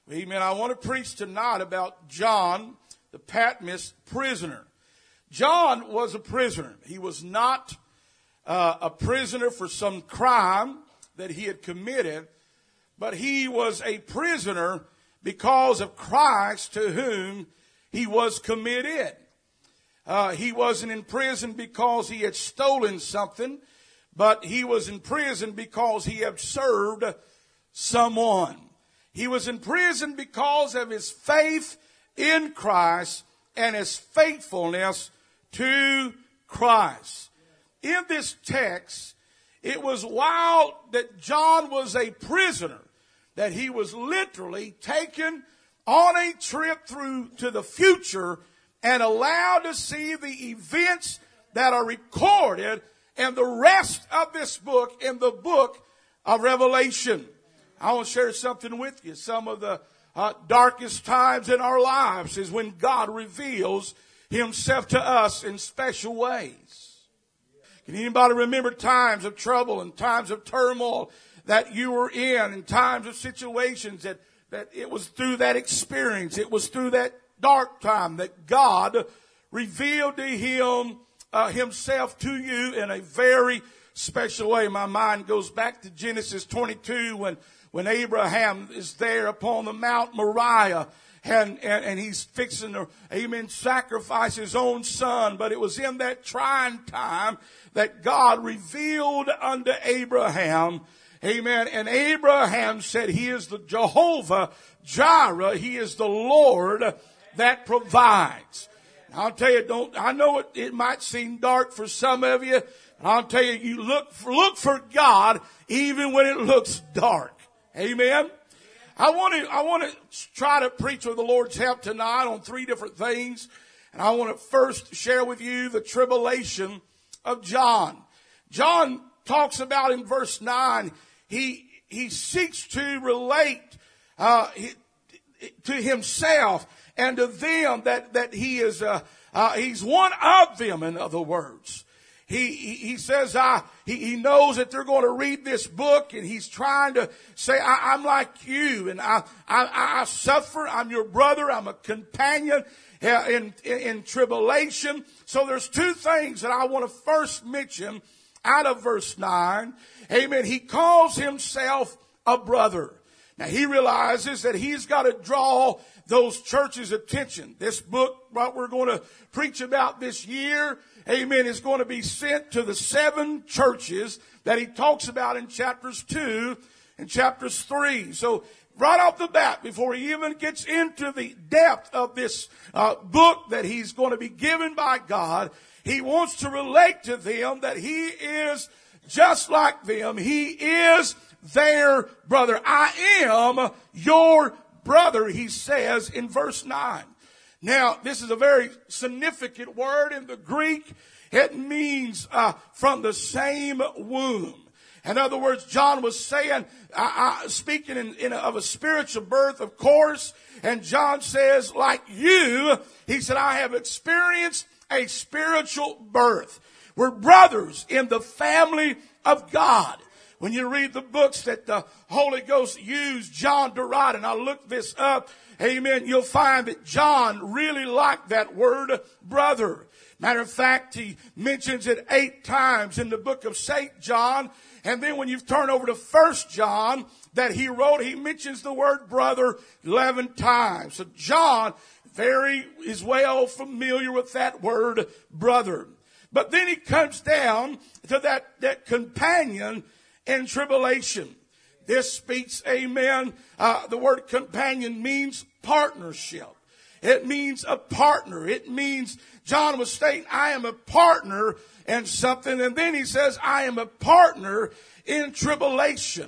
Amen. I want to preach tonight about John, the Patmos prisoner. John was a prisoner. He was not a prisoner for some crime that he had committed, but he was a prisoner because of Christ to whom he was committed. He wasn't in prison because he had stolen something, but he was in prison because he had served someone. He was in prison because of his faith in Christ and his faithfulness to Christ. In this text, it was while that John was a prisoner that he was literally taken on a trip through to the future and allowed to see the events that are recorded in the rest of this book, in the book of Revelation. I want to share something with you. Some of the darkest times in our lives is when God reveals himself to us in special ways. Can anybody remember times of trouble and times of turmoil that you were in, and times of situations that it was through that experience, it was through that dark time that God revealed to himself to you in a very special way? My mind goes back to Genesis 22 when Abraham is there upon the Mount Moriah and he's fixing to, sacrifice his own son. But it was in that trying time that God revealed unto Abraham, and Abraham said, he is the Jehovah Jireh. He is the Lord that provides. I'll tell you, I know it might seem dark for some of you. I'll tell you, you look for God even when it looks dark. Amen. I want to try to preach with the Lord's help tonight on three different things. And I want to first share with you the tribulation of John. John talks about in verse 9, he seeks to relate to himself and to them that he is he's one of them, in other words. He says he knows that they're going to read this book, and he's trying to say, I'm like you, and I suffer. I'm your brother. I'm a companion in tribulation. So there's two things that I want to first mention out of verse 9. Amen. He calls himself a brother. Now he realizes that he's got to draw those churches' attention. This book, what we're going to preach about this year, is going to be sent to the 7 churches that he talks about in chapters 2 and chapters 3. So right off the bat, before he even gets into the depth of this book that he's going to be given by God, he wants to relate to them that he is just like them. He is their brother. I am your brother, he says in verse 9. Now, this is a very significant word in the Greek. It means from the same womb. In other words, John was saying, speaking of a spiritual birth, of course, and John says, like you, he said, I have experienced a spiritual birth. We're brothers in the family of God. When you read the books that the Holy Ghost used John to write, and I looked this up, you'll find that John really liked that word brother. Matter of fact, he mentions it 8 times in the book of St. John. And then when you turn over to 1 John that he wrote, he mentions the word brother 11 times. So John is well familiar with that word brother. But then he comes down to that companion in tribulation. This speaks, the word companion means partnership. It means a partner. It means, John was stating, I am a partner in something. And then he says, I am a partner in tribulation.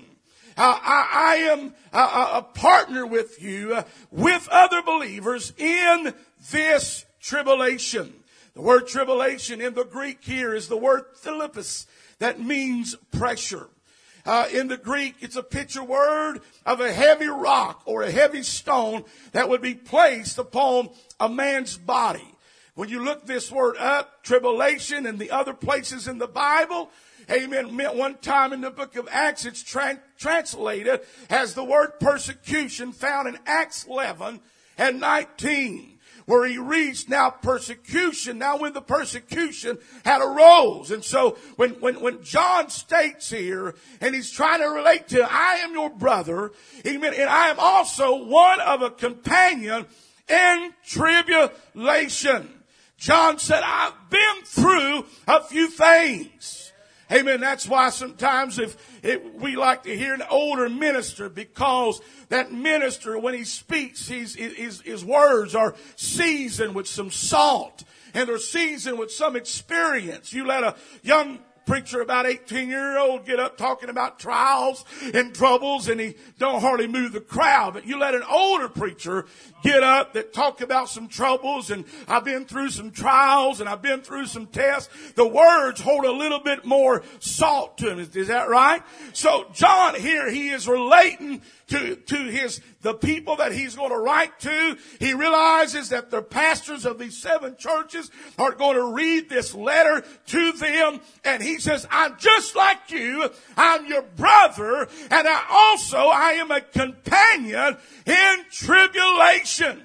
I am a partner with you, with other believers in this tribulation. The word tribulation in the Greek here is the word philippus, that means pressure. In the Greek, it's a picture word of a heavy rock or a heavy stone that would be placed upon a man's body. When you look this word up, tribulation, and the other places in the Bible, amen, one time in the book of Acts, it's translated as the word persecution, found in Acts 11 and 19. Where he reached now persecution, now when the persecution had arose. And so when John states here, and he's trying to relate to, I am your brother, amen, and I am also one of a companion in tribulation. John said, I've been through a few things. Amen. That's why sometimes we like to hear an older minister, because that minister, when he speaks, his words are seasoned with some salt, and they're seasoned with some experience. You let a young preacher about 18-year-old get up talking about trials and troubles, and he don't hardly move the crowd. But you let an older preacher get up that talk about some troubles, and I've been through some trials, and I've been through some tests. The words hold a little bit more salt to them. Is that right? So John here, he is relating to the people that he's going to write to. He realizes that the pastors of these 7 churches are going to read this letter to them. And he says, I'm just like you. I'm your brother. And I am a companion in tribulation.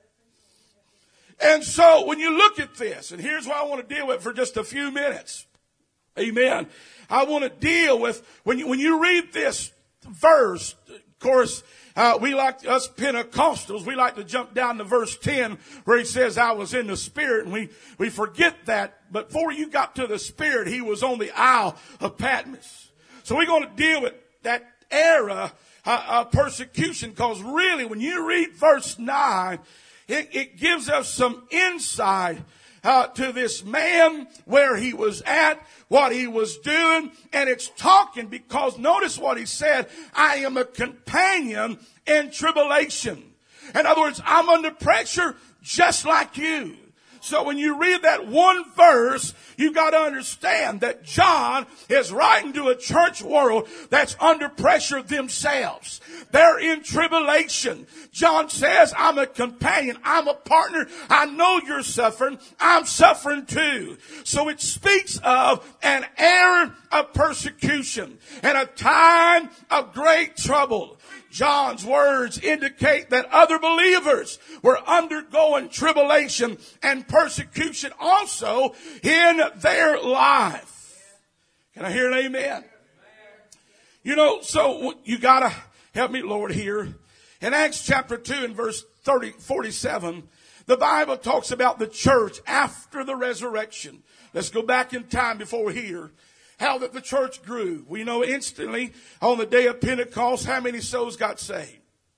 And so when you look at this, and here's what I want to deal with for just a few minutes. Amen. I want to deal with, when you read this verse, of course, we like, us Pentecostals, we like to jump down to verse 10 where he says, I was in the Spirit, and we forget that. But before you got to the Spirit, he was on the Isle of Patmos. So we're going to deal with that era of persecution, because really when you read verse 9, it gives us some insight to this man, where he was at, what he was doing. And it's talking, because notice what he said, I am a companion in tribulation. In other words, I'm under pressure just like you. So when you read that one verse, you got to understand that John is writing to a church world that's under pressure themselves. They're in tribulation. John says, I'm a companion. I'm a partner. I know you're suffering. I'm suffering too. So it speaks of an era of persecution and a time of great trouble. John's words indicate that other believers were undergoing tribulation and persecution also in their life. Can I hear an amen? You know, so you gotta help me, Lord, here. In Acts chapter 2 and verse 47, the Bible talks about the church after the resurrection. Let's go back in time before here. How that the church grew. We know instantly on the day of Pentecost, how many souls got saved?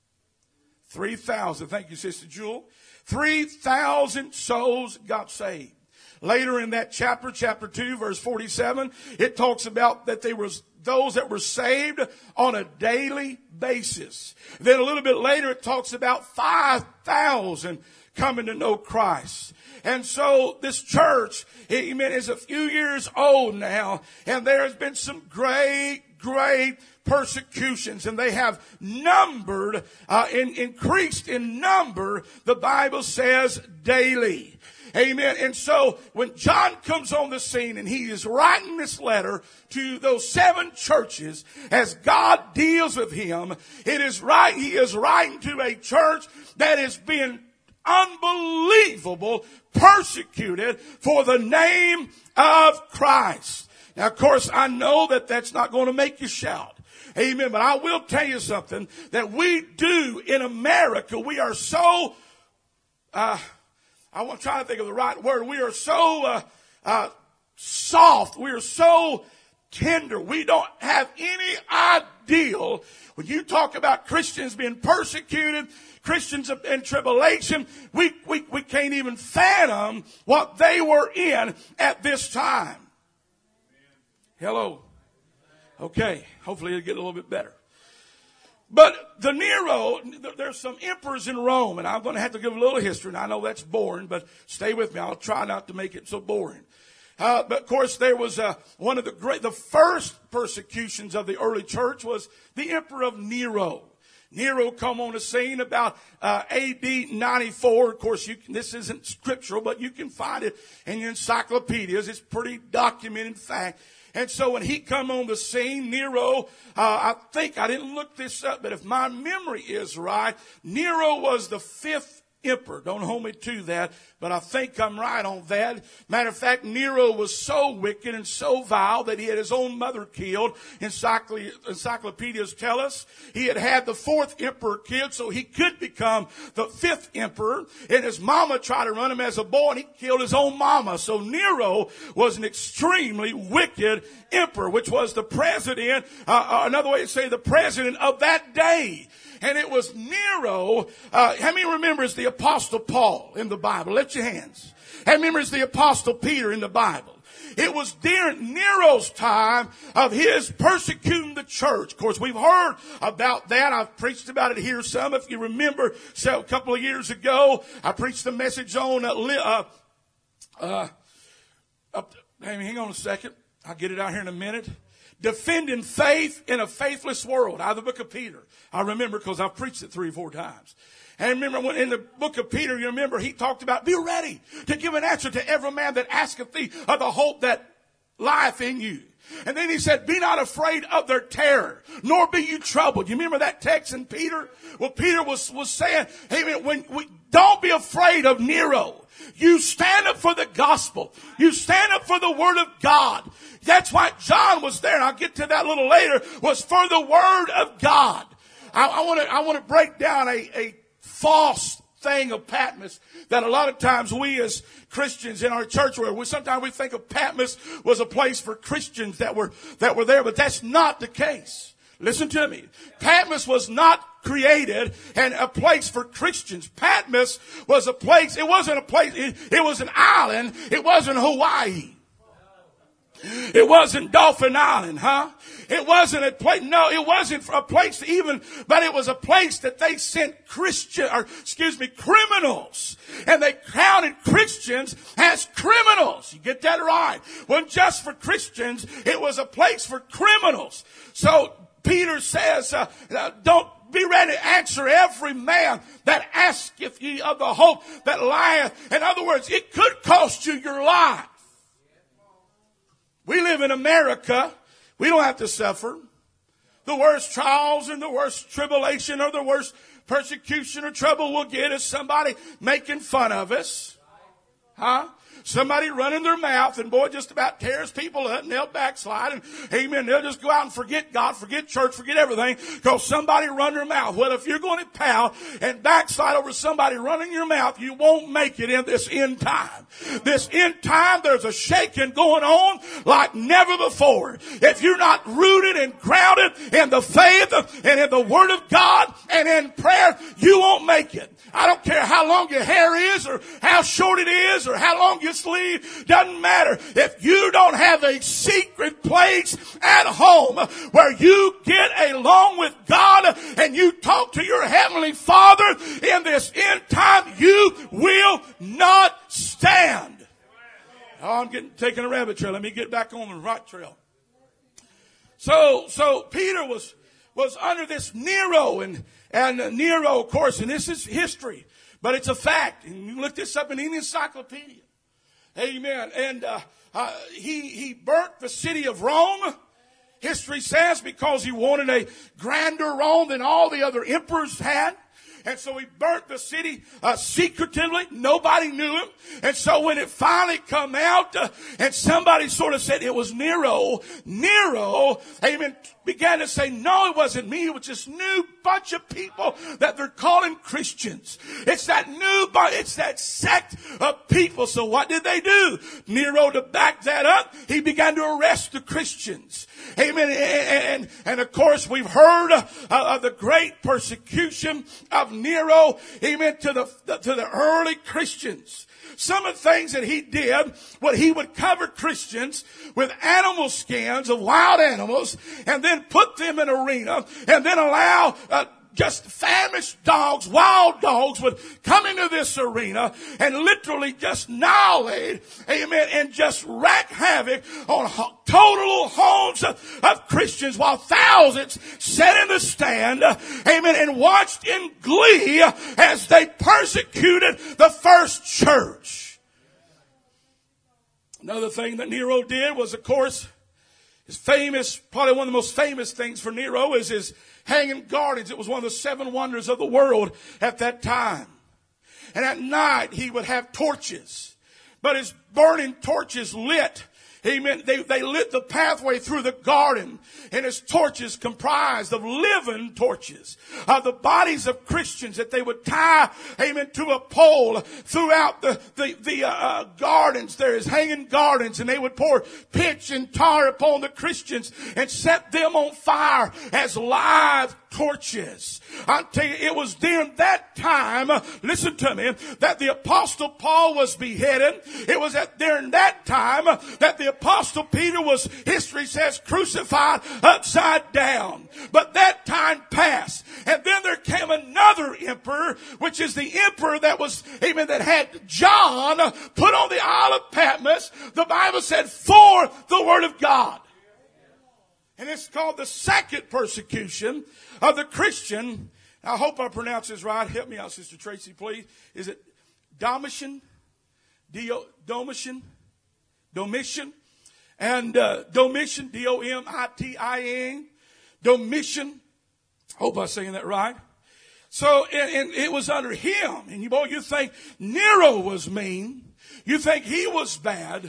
3,000. Thank you, Sister Jewel. 3,000 souls got saved. Later in that chapter 2, verse 47, it talks about that there was those that were saved on a daily basis. Then a little bit later, it talks about 5,000 coming to know Christ. And so this church, amen, is a few years old now, and there has been some great persecutions, and they have numbered, increased in number, the Bible says, daily. Amen. And so when John comes on the scene and he is writing this letter to those 7 churches, as God deals with him, it is right, he is writing to a church that is being unbelievable persecuted for the name of Christ. Now, of course, I know that that's not going to make you shout. Amen. But I will tell you something that we do in America. We are so, I'm trying to think of the right word. We are so soft. We are so tender. We don't have any idea when you talk about Christians being persecuted, Christians in tribulation, we can't even fathom what they were in at this time. Hello. Okay. Hopefully it'll get a little bit better. But the Nero, there's some emperors in Rome, and I'm going to have to give a little history, and I know that's boring, but stay with me. I'll try not to make it so boring. But of course, there was one of the first persecutions of the early church was the emperor of Nero. Nero come on the scene about A.D. 94. Of course, this isn't scriptural, but you can find it in your encyclopedias. It's pretty documented fact. And so when he come on the scene, Nero, I think, I didn't look this up, but if my memory is right, Nero was the 5th emperor. Don't hold me to that, but I think I'm right on that. Matter of fact, Nero was so wicked and so vile that he had his own mother killed. Encyclopedias tell us he had the 4th emperor killed so he could become the 5th emperor. And his mama tried to run him as a boy, and he killed his own mama. So Nero was an extremely wicked emperor, which was the president, another way to say the president of that day. And it was Nero. How many remembers the Apostle Paul in the Bible? Lift your hands. How many remembers the Apostle Peter in the Bible? It was during Nero's time of his persecuting the church. Of course, we've heard about that. I've preached about it here some. If you remember, a couple of years ago, I preached a message on, hang on a second. I'll get it out here in a minute. Defending faith in a faithless world, out of the book of Peter. I remember because I've preached it 3 or 4 times. And remember when in the book of Peter, you remember he talked about, be ready to give an answer to every man that asketh thee of the hope that lieth in you. And then he said, be not afraid of their terror, nor be you troubled. You remember that text in Peter? Well, Peter was saying, hey, don't be afraid of Nero. You stand up for the gospel. You stand up for the word of God. That's why John was there, and I'll get to that a little later, was for the word of God. I want to break down a false thing of Patmos that a lot of times we as Christians in our church, sometimes we think of Patmos was a place for Christians that were there, but that's not the case. Listen to me. Patmos was not created and a place for Christians. Patmos was a place, it wasn't a place, it was an island. It wasn't Hawaii. It wasn't Dolphin Island, huh? It wasn't a place, no, it wasn't a place even, but it was a place that they sent criminals. And they counted Christians as criminals. You get that right. It wasn't just for Christians, it was a place for criminals. So Peter says, don't be ready to answer every man that asketh ye of the hope that lieth. In other words, it could cost you your life. We live in America. We don't have to suffer the worst trials and the worst tribulation or the worst persecution or trouble we'll get is somebody making fun of us. Huh? Somebody running their mouth and boy just about tears people up and they'll backslide and amen. They'll just go out and forget God, forget church, forget everything because somebody run their mouth. Well, if you're going to pout and backslide over somebody running your mouth, you won't make it in this end time. This end time, there's a shaking going on like never before. If you're not rooted and grounded in the faith and in the word of God and in prayer, you won't make it. I don't care how long your hair is or how short it is or how long your sleeve. Doesn't matter. If you don't have a secret place at home where you get along with God and you talk to your heavenly Father in this end time, you will not stand. Oh, I'm taking a rabbit trail. Let me get back on the right trail. So Peter was under this Nero and Nero, of course, and this is history, but it's a fact. And you look this up in any encyclopedia. Amen. And he burnt the city of Rome. History says because he wanted a grander Rome than all the other emperors had. And so he burnt the city secretively. Nobody knew him. And so when it finally come out and somebody sort of said it was Nero, amen, began to say, no, it wasn't me. It was this new bunch of people that they're calling Christians. It's that sect of people. So what did they do? Nero, to back that up, he began to arrest the Christians. Amen. And of course, we've heard of the great persecution of Nero, amen, to the early Christians. Some of the things that he did, what he would cover Christians with animal skins of wild animals and then put them in an arena and then allow just famished dogs, wild dogs would come into this arena and literally just annihilate, amen, and just wreak havoc on total homes of Christians while thousands sat in the stand, amen, and watched in glee as they persecuted the first church. Another thing that Nero did was, of course, his famous, probably one of the most famous things for Nero is his hanging gardens. It was one of the 7 wonders of the world at that time. And at night he would have torches, but his burning torches lit, amen, they lit the pathway through the garden, and his torches comprised of living torches of the bodies of Christians that they would tie, amen, to a pole throughout the gardens. There is hanging gardens, and they would pour pitch and tar upon the Christians and set them on fire as live torches. I tell you, it was during that time, listen to me, that the Apostle Paul was beheaded. It was during that time that the Apostle Peter was, history says, crucified upside down. But that time passed. And then there came another emperor, which is the emperor that was, amen, that had John put on the Isle of Patmos, the Bible said, for the word of God. And it's called the second persecution of the Christian. I hope I pronounce this right. Help me out, Sister Tracy, please. Is it Domitian? Domitian? And Domitian, D-O-M-I-T-I-N. Domitian. Hope I'm saying that right. So, and it was under him. And you think Nero was mean. You think he was bad.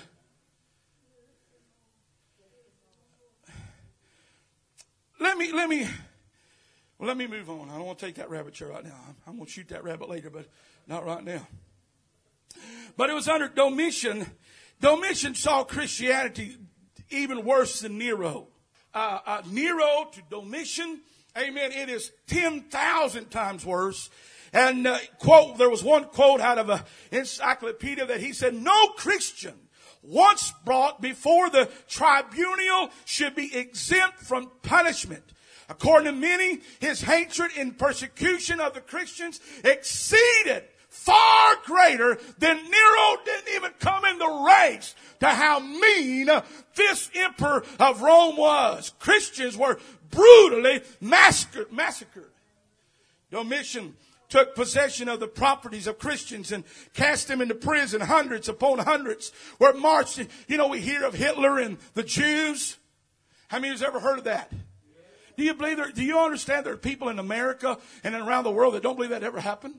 Let me move on. I don't want to take that rabbit trail right now. I'm going to shoot that rabbit later, but not right now. But it was under Domitian. Domitian saw Christianity even worse than Nero. Nero to Domitian, amen, it is 10,000 times worse. And there was one quote out of an encyclopedia that he said, no Christian once brought before the tribunal should be exempt from punishment. According to many, his hatred and persecution of the Christians exceeded far greater than Nero didn't even come in the race to how mean this emperor of Rome was. Christians were brutally massacred. Domitian took possession of the properties of Christians and cast them into prison. Hundreds upon hundreds were marched. We hear of Hitler and the Jews. How many of you have ever heard of that? Do you understand there are people in America and around the world that don't believe that ever happened?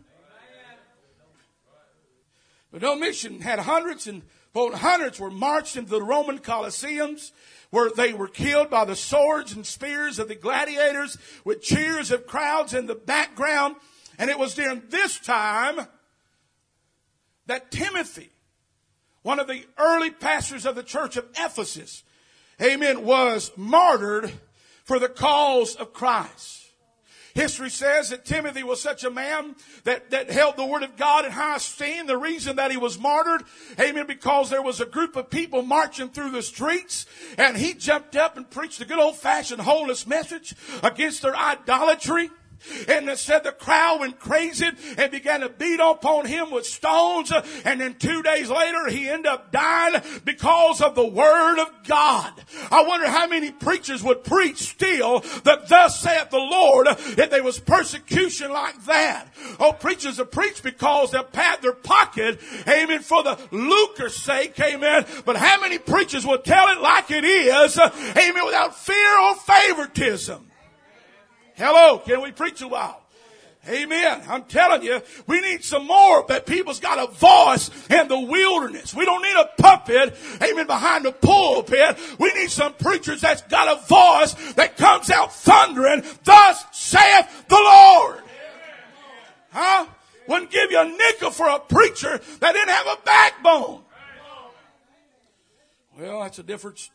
But Domitian had hundreds and hundreds were marched into the Roman Colosseums, where they were killed by the swords and spears of the gladiators with cheers of crowds in the background. And it was during this time that Timothy, one of the early pastors of the church of Ephesus, amen, was martyred for the cause of Christ. History says that Timothy was such a man that held the word of God in high esteem. The reason that he was martyred, amen, because there was a group of people marching through the streets, and he jumped up and preached a good old-fashioned holiness message against their idolatry. And it said the crowd went crazy and began to beat upon him with stones. And then 2 days later, he ended up dying because of the word of God. I wonder how many preachers would preach still that thus saith the Lord if there was persecution like that. Oh, preachers will preach because they'll pat their pocket, amen, for the lucre's sake, amen. But how many preachers will tell it like it is, amen, without fear or favoritism? Hello, can we preach a while? Amen. I'm telling you, we need some more that people's got a voice in the wilderness. We don't need a puppet, amen, behind the pulpit. We need some preachers that's got a voice that comes out thundering, thus saith the Lord. Huh? Wouldn't give you a nickel for a preacher that didn't have a backbone. Well, that's a different.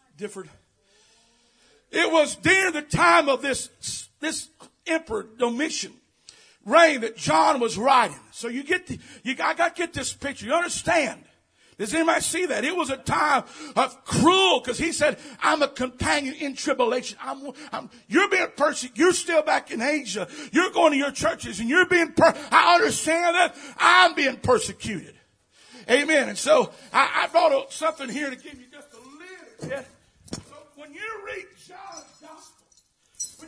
It was during the time of this emperor Domitian reign that John was writing. So I got to get this picture. You understand Does anybody see that? It was a time of cruel, because he said, I'm a companion in tribulation. You're being persecuted. You're still back in Asia. You're going to your churches and you're being I understand that. I'm being persecuted. Amen. And so I brought something here to give you just a little bit. So when you read John's gospel,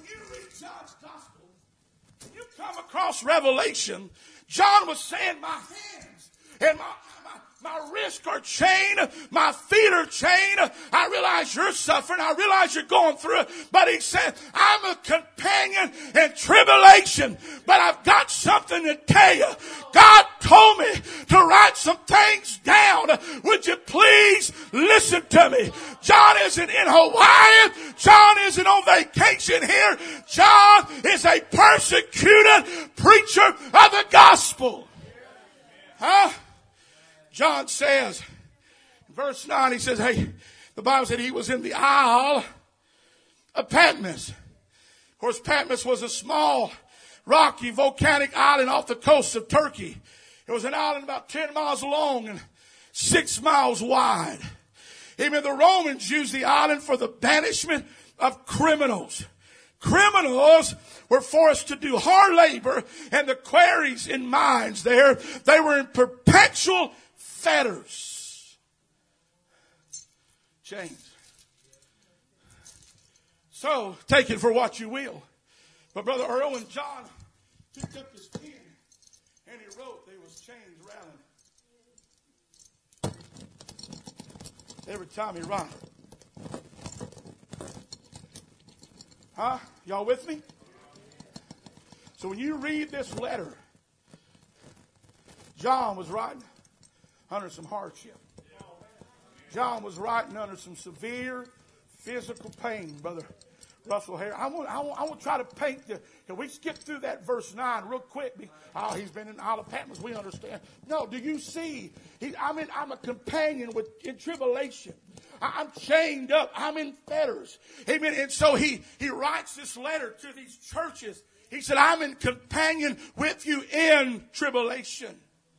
you come across Revelation, John was saying, my hands and my wrists are chained. My feet are chained. I realize you're suffering. I realize you're going through it. But he said, I'm a companion in tribulation. But I've got something to tell you. God told me to write some things down. Would you please listen to me? John isn't in Hawaii. John isn't on vacation here. John is a persecuted preacher of the gospel. Huh? John says, in verse 9, he says, hey, the Bible said he was in the Isle of Patmos. Of course, Patmos was a small, rocky, volcanic island off the coast of Turkey. It was an island about 10 miles long and 6 miles wide. Amen. The Romans used the island for the banishment of criminals. Criminals were forced to do hard labor, and the quarries and mines there, they were in perpetual fetters. Chains. So, take it for what you will. But Brother Earl and John, he took his pen and he wrote, there was chains rattling every time he wrote. Huh? Y'all with me? So when you read this letter, John was writing under some hardship. John was writing under some severe physical pain, Brother Russell Harris. I want to try to paint can we skip through that verse 9 real quick? He's been in Isle of Patmos, we understand. No, do you see? I'm a companion in tribulation. I'm chained up. I'm in fetters. Amen. And so he writes this letter to these churches. He said, I'm in companion with you in tribulation.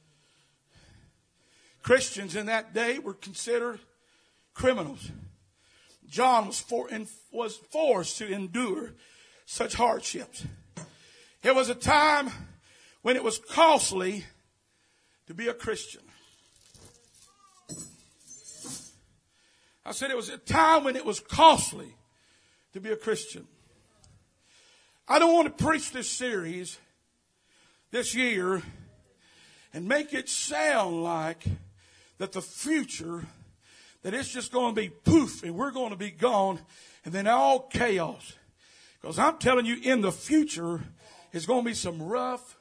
Christians in that day were considered criminals. John was forced to endure such hardships. It was a time when it was costly to be a Christian. I said it was a time when it was costly to be a Christian. I don't want to preach this series this year and make it sound like that the future, that it's just going to be poof and we're going to be gone and then all chaos. Because I'm telling you, in the future, it's going to be some rough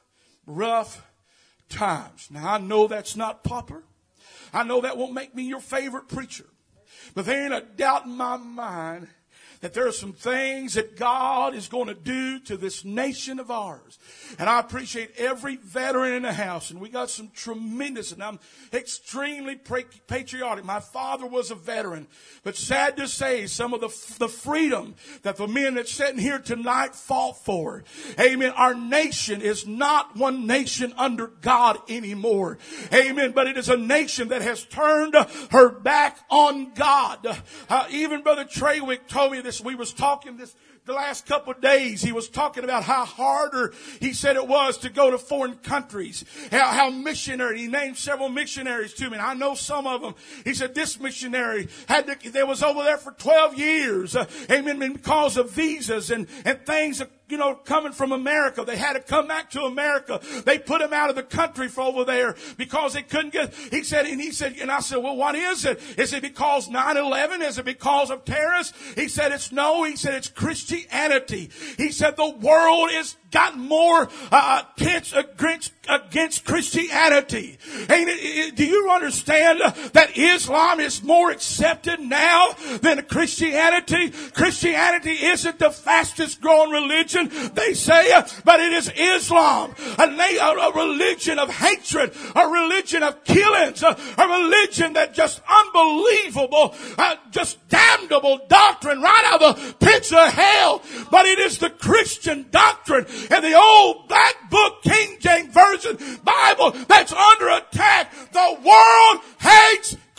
times. Now, I know that's not popular. I know that won't make me your favorite preacher. But there ain't a doubt in my mind that there are some things that God is going to do to this nation of ours. And I appreciate every veteran in the house. And we got some tremendous, and I'm extremely patriotic. My father was a veteran. But sad to say, some of the freedom that the men that's sitting here tonight fought for. Amen. Our nation is not one nation under God anymore. Amen. But it is a nation that has turned her back on God. Even Brother Trawick told me this. We was talking the last couple of days. He was talking about how harder he said it was to go to foreign countries. How missionary. He named several missionaries to me. And I know some of them. He said this missionary they was over there for 12 years. Amen. Because of visas and things coming from America. They had to come back to America. They put him out of the country for over there because they couldn't get, he said, and I said, well, what is it? Is it because 9/11? Is it because of terrorists? He said, he said, it's Christianity. He said, the world is gotten more tense against Christianity. Do you understand that Islam is more accepted now than Christianity? Christianity isn't the fastest growing religion, they say, but it is Islam, a religion of hatred, a religion of killings, a religion that just unbelievable, just damnable doctrine right out of the pits of hell. But it is the Christian doctrine and the old black book King James Version Bible that's under attack. The world hates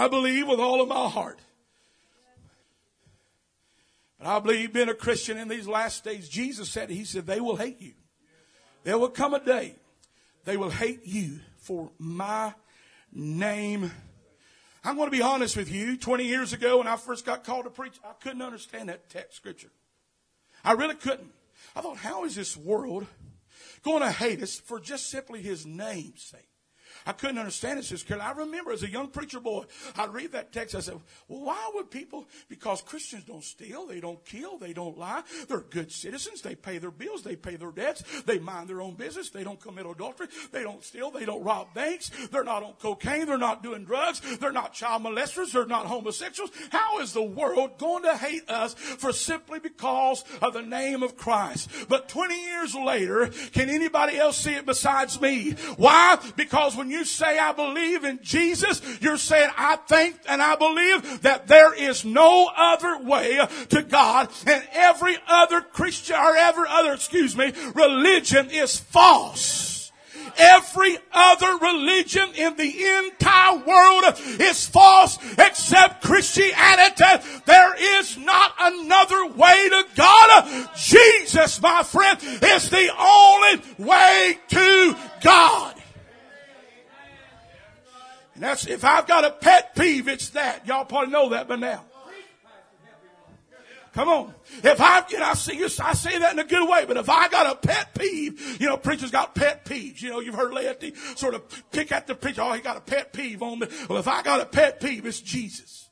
I believe with all of my heart. But I believe being a Christian in these last days, Jesus said, He said, they will hate you. There will come a day they will hate you for my name. I'm going to be honest with you. 20 years ago when I first got called to preach, I couldn't understand that text scripture. I really couldn't. I thought, how is this world going to hate us for just simply His name's sake? I couldn't understand it, Sister Carol. I remember as a young preacher boy, I'd read that text. I said, well, why would people, because Christians don't steal, they don't kill, they don't lie. They're good citizens. They pay their bills. They pay their debts. They mind their own business. They don't commit adultery. They don't steal. They don't rob banks. They're not on cocaine. They're not doing drugs. They're not child molesters. They're not homosexuals. How is the world going to hate us for simply because of the name of Christ? But 20 years later, can anybody else see it besides me? Why? Because when you say I believe in Jesus, you're saying I think and I believe that there is no other way to God, and every other Christian or religion is false. Every other religion in the entire world is false except Christianity. There is not another way to God. Jesus, my friend, is the only way to God. And that's, if I've got a pet peeve, it's that. Y'all probably know that by now. Come on. I say that in a good way, but if I got a pet peeve, preachers got pet peeves. You've heard laity sort of pick at the preacher. Oh, he got a pet peeve on me. Well, if I got a pet peeve, it's Jesus.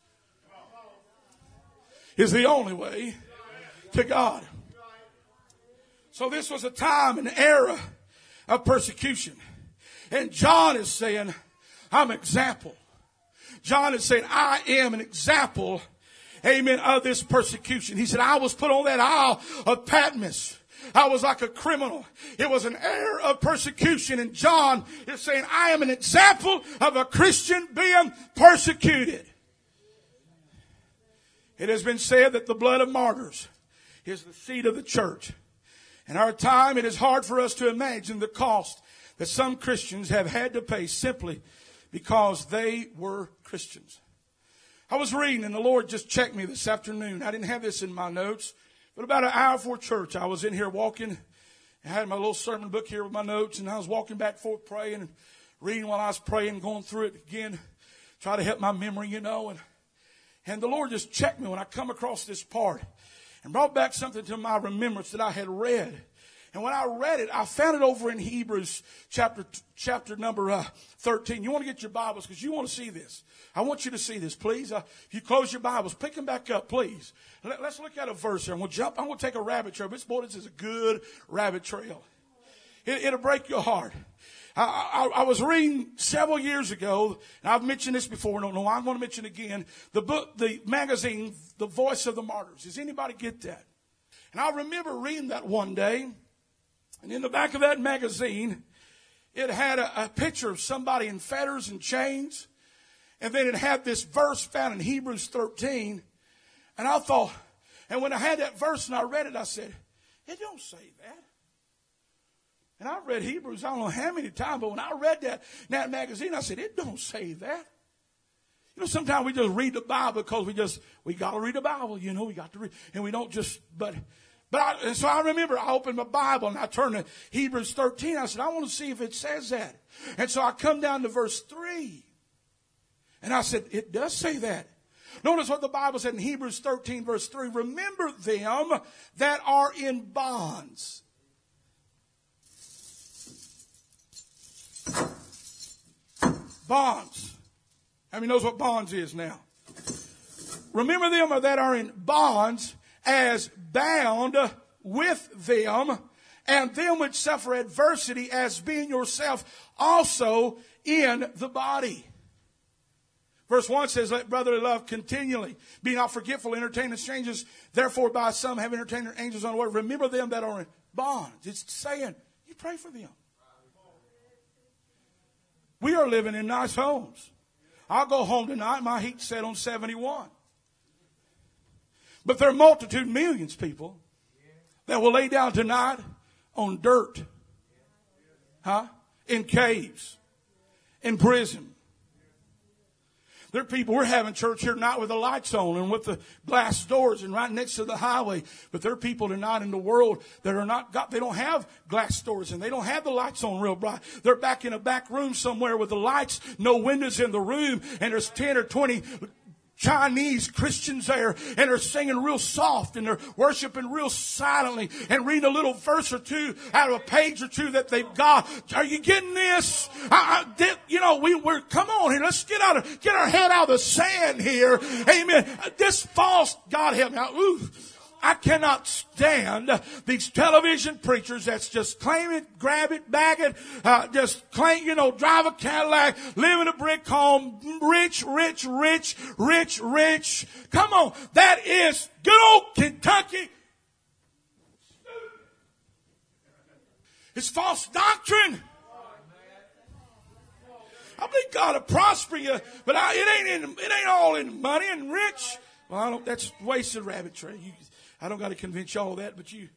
Is the only way to God. So this was a time, an era of persecution. And John is saying, I'm an example. John is saying, I am an example, amen, of this persecution. He said, I was put on that Isle of Patmos. I was like a criminal. It was an era of persecution. And John is saying, I am an example of a Christian being persecuted. It has been said that the blood of martyrs is the seed of the church. In our time, it is hard for us to imagine the cost that some Christians have had to pay simply because they were Christians. I was reading, and the Lord just checked me this afternoon. I didn't have this in my notes, but about an hour before church, I was in here walking. I had my little sermon book here with my notes, and I was walking back and forth praying and reading while I was praying, going through it again, try to help my memory, and the Lord just checked me when I come across this part and brought back something to my remembrance that I had read. And when I read it, I found it over in Hebrews chapter number 13. You want to get your Bibles because you want to see this. I want you to see this, please. If you close your Bibles, pick them back up, please. Let's look at a verse here. And we'll jump. I'm going to take a rabbit trail. This is a good rabbit trail. It'll break your heart. I was reading several years ago, and I've mentioned this before. I don't know why I'm going to mention it again. The book, the magazine, The Voice of the Martyrs. Does anybody get that? And I remember reading that one day. And in the back of that magazine, it had a picture of somebody in fetters and chains. And then it had this verse found in Hebrews 13. And I thought, and when I had that verse and I read it, I said, it don't say that. And I read Hebrews, I don't know how many times, but when I read that magazine, I said, it don't say that. Sometimes we just read the Bible because we got to read the Bible, we got to read. And we don't just, so I remember I opened my Bible and I turned to Hebrews 13. I said, I want to see if it says that. And so I come down to verse 3. And I said, it does say that. Notice what the Bible said in Hebrews 13 verse 3. Remember them that are in bonds. Bonds. How many knows what bonds is now? Remember them that are in bonds as bound with them, and them which suffer adversity as being yourself also in the body. Verse 1 says, let brotherly love continually. Be not forgetful, entertain strangers. Therefore by some have entertained their angels on the word. Remember them that are in bonds. It's saying, you pray for them. We are living in nice homes. I'll go home tonight. My heat's set on 71. But there are multitude, millions of people that will lay down tonight on dirt. In caves. In prison. There are people, we're having church here not with the lights on and with the glass doors and right next to the highway. But there are people tonight in the world that are not got, they don't have glass doors and they don't have the lights on real bright. They're back in a back room somewhere with the lights, no windows in the room, and there's 10 or 20 Chinese Christians there, and they're singing real soft, and they're worshiping real silently, and reading a little verse or two out of a page or two that they've got. Are you getting this? We're come on here. Let's get our head out of the sand here. Amen. This false, God help me. I cannot stand these television preachers that's just claim it, grab it, bag it, just claim, drive a Cadillac, live in a brick home, rich. Come on. That is good old Kentucky. It's false doctrine. I believe God will prosper you, but it ain't all in money and rich. Well, that's wasted rabbit trail. I don't got to convince y'all of that, but you.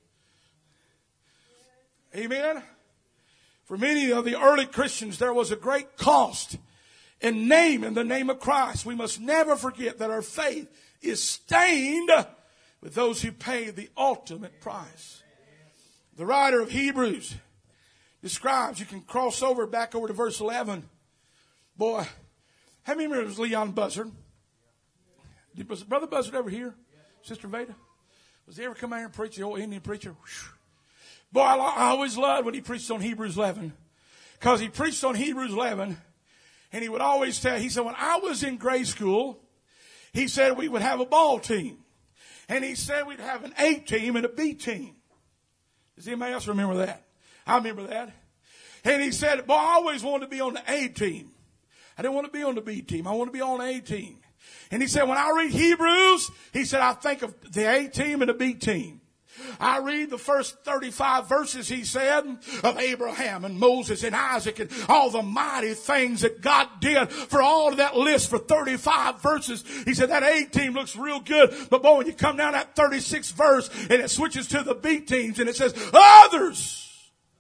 Amen. For many of the early Christians, there was a great cost in the name of Christ. We must never forget that our faith is stained with those who pay the ultimate price. The writer of Hebrews describes, you can cross over back over to verse 11. Boy, how many remember Leon Buzzard? Was Brother Buzzard ever here? Sister Veda? Was he ever come out here and preach, the old Indian preacher? Boy, I always loved when he preached on Hebrews 11. Because he preached on Hebrews 11, and he would always tell, he said, when I was in grade school, he said we would have a ball team. And he said we'd have an A team and a B team. Does anybody else remember that? I remember that. And he said, boy, I always wanted to be on the A team. I didn't want to be on the B team. I want to be on the A team. And he said, when I read Hebrews, he said, I think of the A team and the B team. I read the first 35 verses, he said, of Abraham and Moses and Isaac and all the mighty things that God did for all of that list for 35 verses. He said, that A team looks real good. But boy, when you come down that 36th verse and it switches to the B teams and it says, others.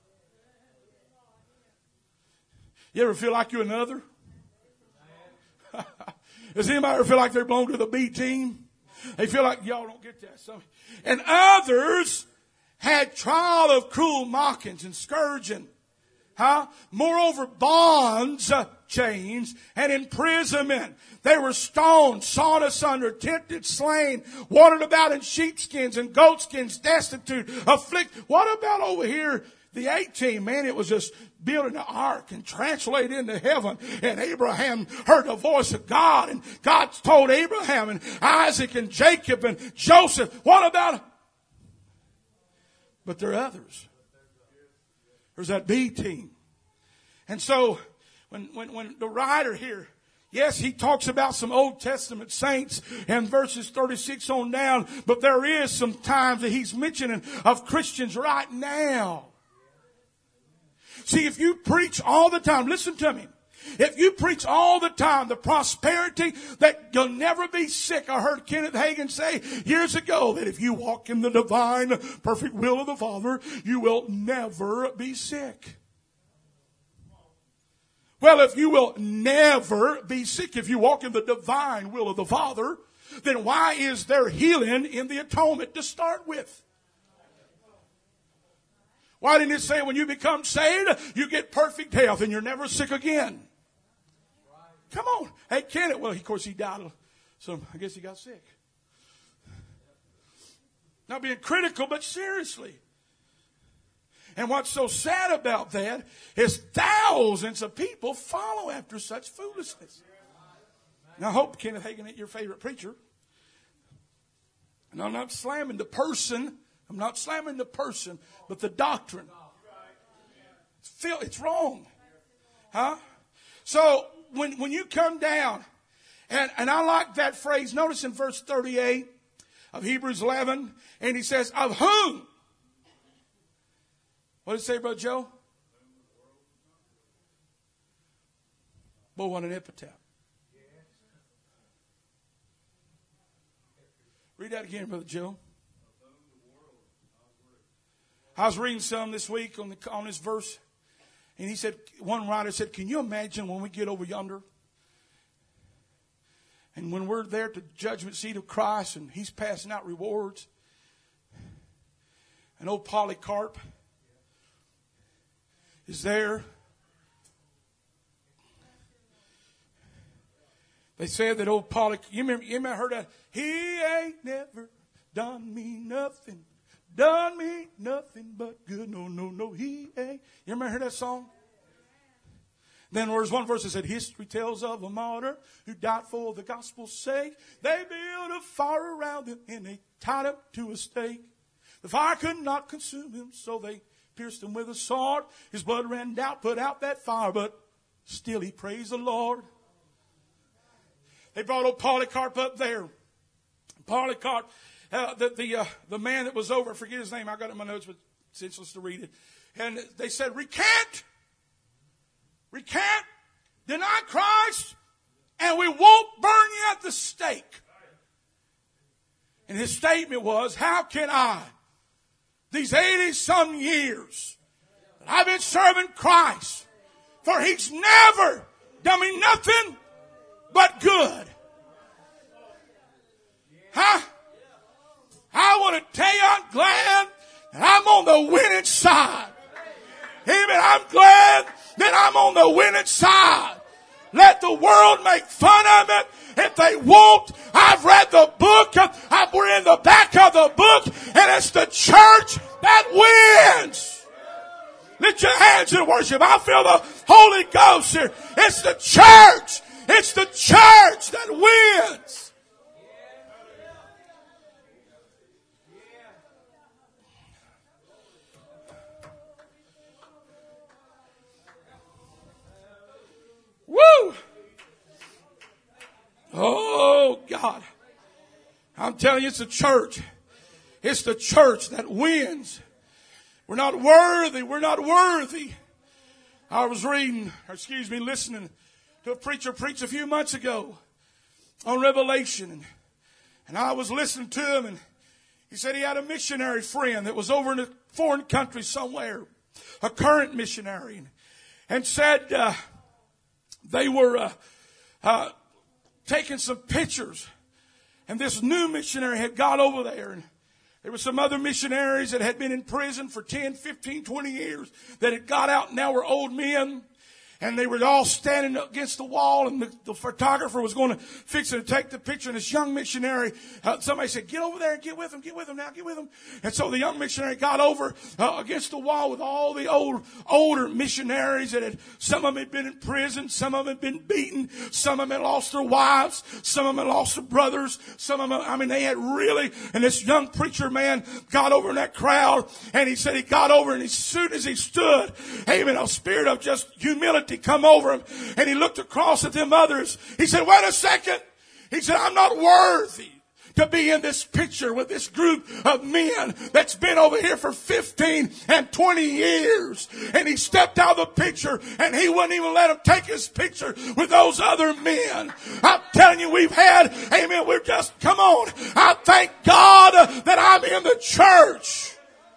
You ever feel like you're another? Does anybody ever feel like they belong to the B team? They feel like y'all don't get that. And others had trial of cruel mockings and scourging. Moreover, bonds, chains, and imprisonment. They were stoned, sawn asunder, tempted, slain, wandered about in sheepskins and goatskins, destitute, afflicted. What about over here? The 18, man, it was just building an ark and translated into heaven. And Abraham heard the voice of God. And God told Abraham and Isaac and Jacob and Joseph, what about? But there are others. There's that B team. And so when the writer here, yes, he talks about some Old Testament saints and verses 36 on down. But there is some times that he's mentioning of Christians right now. See, if you preach all the time, listen to me. If you preach all the time the prosperity that you'll never be sick. I heard Kenneth Hagin say years ago that if you walk in the divine, perfect will of the Father, you will never be sick. Well, if you will never be sick, if you walk in the divine will of the Father, then why is there healing in the atonement to start with? Why didn't it say when you become saved, you get perfect health and you're never sick again? Come on. Hey, Kenneth. Well, of course, he died. So I guess he got sick. Not being critical, but seriously. And what's so sad about that is thousands of people follow after such foolishness. Now, I hope Kenneth Hagin ain't your favorite preacher. And I'm not slamming the person. I'm not slamming the person, but the doctrine. It's wrong. So when you come down, and I like that phrase. Notice in verse 38 of Hebrews 11, and he says, of whom? What did it say, Brother Joe? Boy, what an epitaph. Read that again, Brother Joe. I was reading some this week on this verse, and he said, one writer said, can you imagine when we get over yonder? And when we're there at the judgment seat of Christ and He's passing out rewards, and old Polycarp is there. They said that old Polycarp, you remember heard that? He ain't never done me nothing but good. No, he ain't. You remember heard that song? Then there's one verse that said, history tells of a martyr who died for the gospel's sake. They built a fire around him and they tied him to a stake. The fire could not consume him, so they pierced him with a sword. His blood ran out, put out that fire, but still he praised the Lord. They brought old Polycarp up there. Polycarp, the man that was over, I forget his name, I got it in my notes, but it's senseless to read it. And they said, recant, deny Christ, and we won't burn you at the stake. And his statement was, how can I, these 80-some years, that I've been serving Christ, for He's never done me nothing but good. Huh? I want to tell you, I'm glad that I'm on the winning side. Amen. I'm glad that I'm on the winning side. Let the world make fun of it if they won't. I've read the book. We're in the back of the book, and it's the church that wins. Lift your hands in worship. I feel the Holy Ghost here. It's the church. It's the church that wins. Woo! Oh, God. I'm telling you, it's the church. It's the church that wins. We're not worthy. We're not worthy. I was listening to a preacher preach a few months ago on Revelation. And I was listening to him, and he said he had a missionary friend that was over in a foreign country somewhere, a current missionary, and said they were taking some pictures. And this new missionary had got over there, and there were some other missionaries that had been in prison for 10, 15, 20 years that had got out and now were old men. And they were all standing against the wall, and the photographer was going to fix it to take the picture. And this young missionary, somebody said, get over there and get with him now, get with him. And so the young missionary got over against the wall with all the older missionaries that some of them had been in prison, some of them had been beaten, some of them had lost their wives, some of them had lost their brothers, some of them, they had really, and this young preacher man got over in that crowd, and he said he got over, and as soon as he stood, amen, a spirit of just humility come over him, and he looked across at them others. He said, wait a second. He said, I'm not worthy to be in this picture with this group of men that's been over here for 15 and 20 years. And he stepped out of the picture, and he wouldn't even let him take his picture with those other men. I'm telling you, we've had, amen, come on. I thank God that I'm in the church.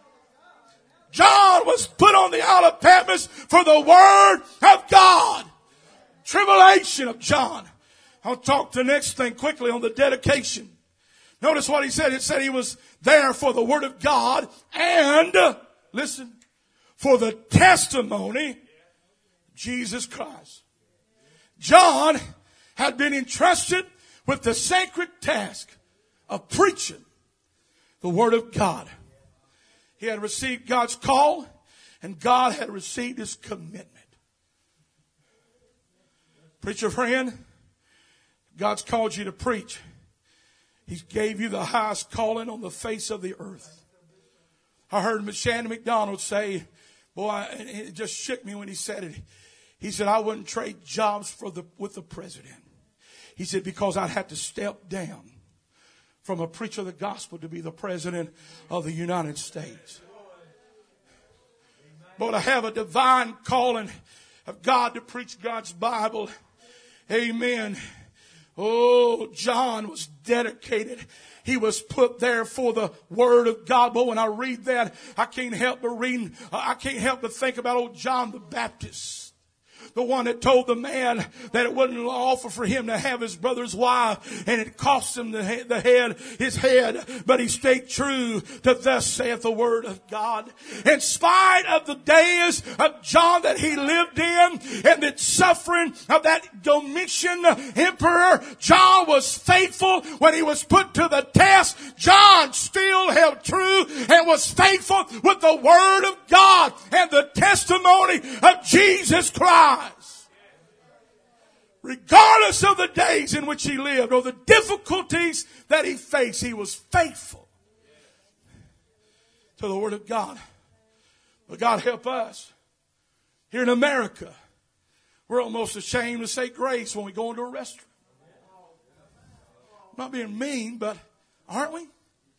John was put on the Isle of Patmos for the Word of God. Tribulation of John. I'll talk the next thing quickly on the dedication. Notice what he said. It said he was there for the Word of God and, listen, for the testimony of Jesus Christ. John had been entrusted with the sacred task of preaching the Word of God. He had received God's call, and God had received His commitment. Preacher friend, God's called you to preach. He gave you the highest calling on the face of the earth. I heard Shannon McDonald say, boy, it just shook me when he said it. He said, I wouldn't trade jobs with the president. He said, because I'd have to step down from a preacher of the gospel to be the president of the United States. But I have a divine calling of God to preach God's Bible. Amen. Oh, John was dedicated. He was put there for the Word of God. But when I read that, I can't help but think about old John the Baptist. The one that told the man that it wasn't lawful for him to have his brother's wife, and it cost him his head, but he stayed true to thus saith the word of God. In spite of the days of John that he lived in and the suffering of that Domitian emperor, John was faithful when he was put to the test. John still held true and was faithful with the word of God and the testimony of Jesus Christ. Regardless of the days in which he lived or the difficulties that he faced, he was faithful to the word of God. But God help us. Here in America, we're almost ashamed to say grace when we go into a restaurant. I'm not being mean, but aren't we?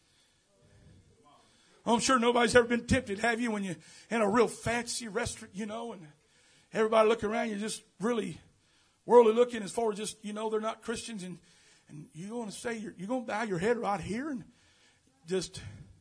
I'm sure nobody's ever been tempted, have you, when you're in a real fancy restaurant, and everybody looking around, you're just really worldly looking as far as just, they're not Christians, and you want to say, you're going to bow your head right here and just...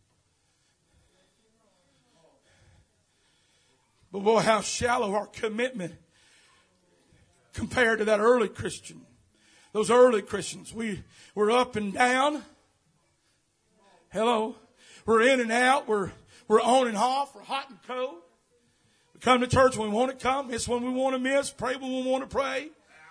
But boy, how shallow our commitment compared to that early Christian. Those early Christians, we were up and down. Hello. We're in and out. We're on and off. We're hot and cold. We come to church when we want to come. Miss when we want to miss. Pray when we want to pray.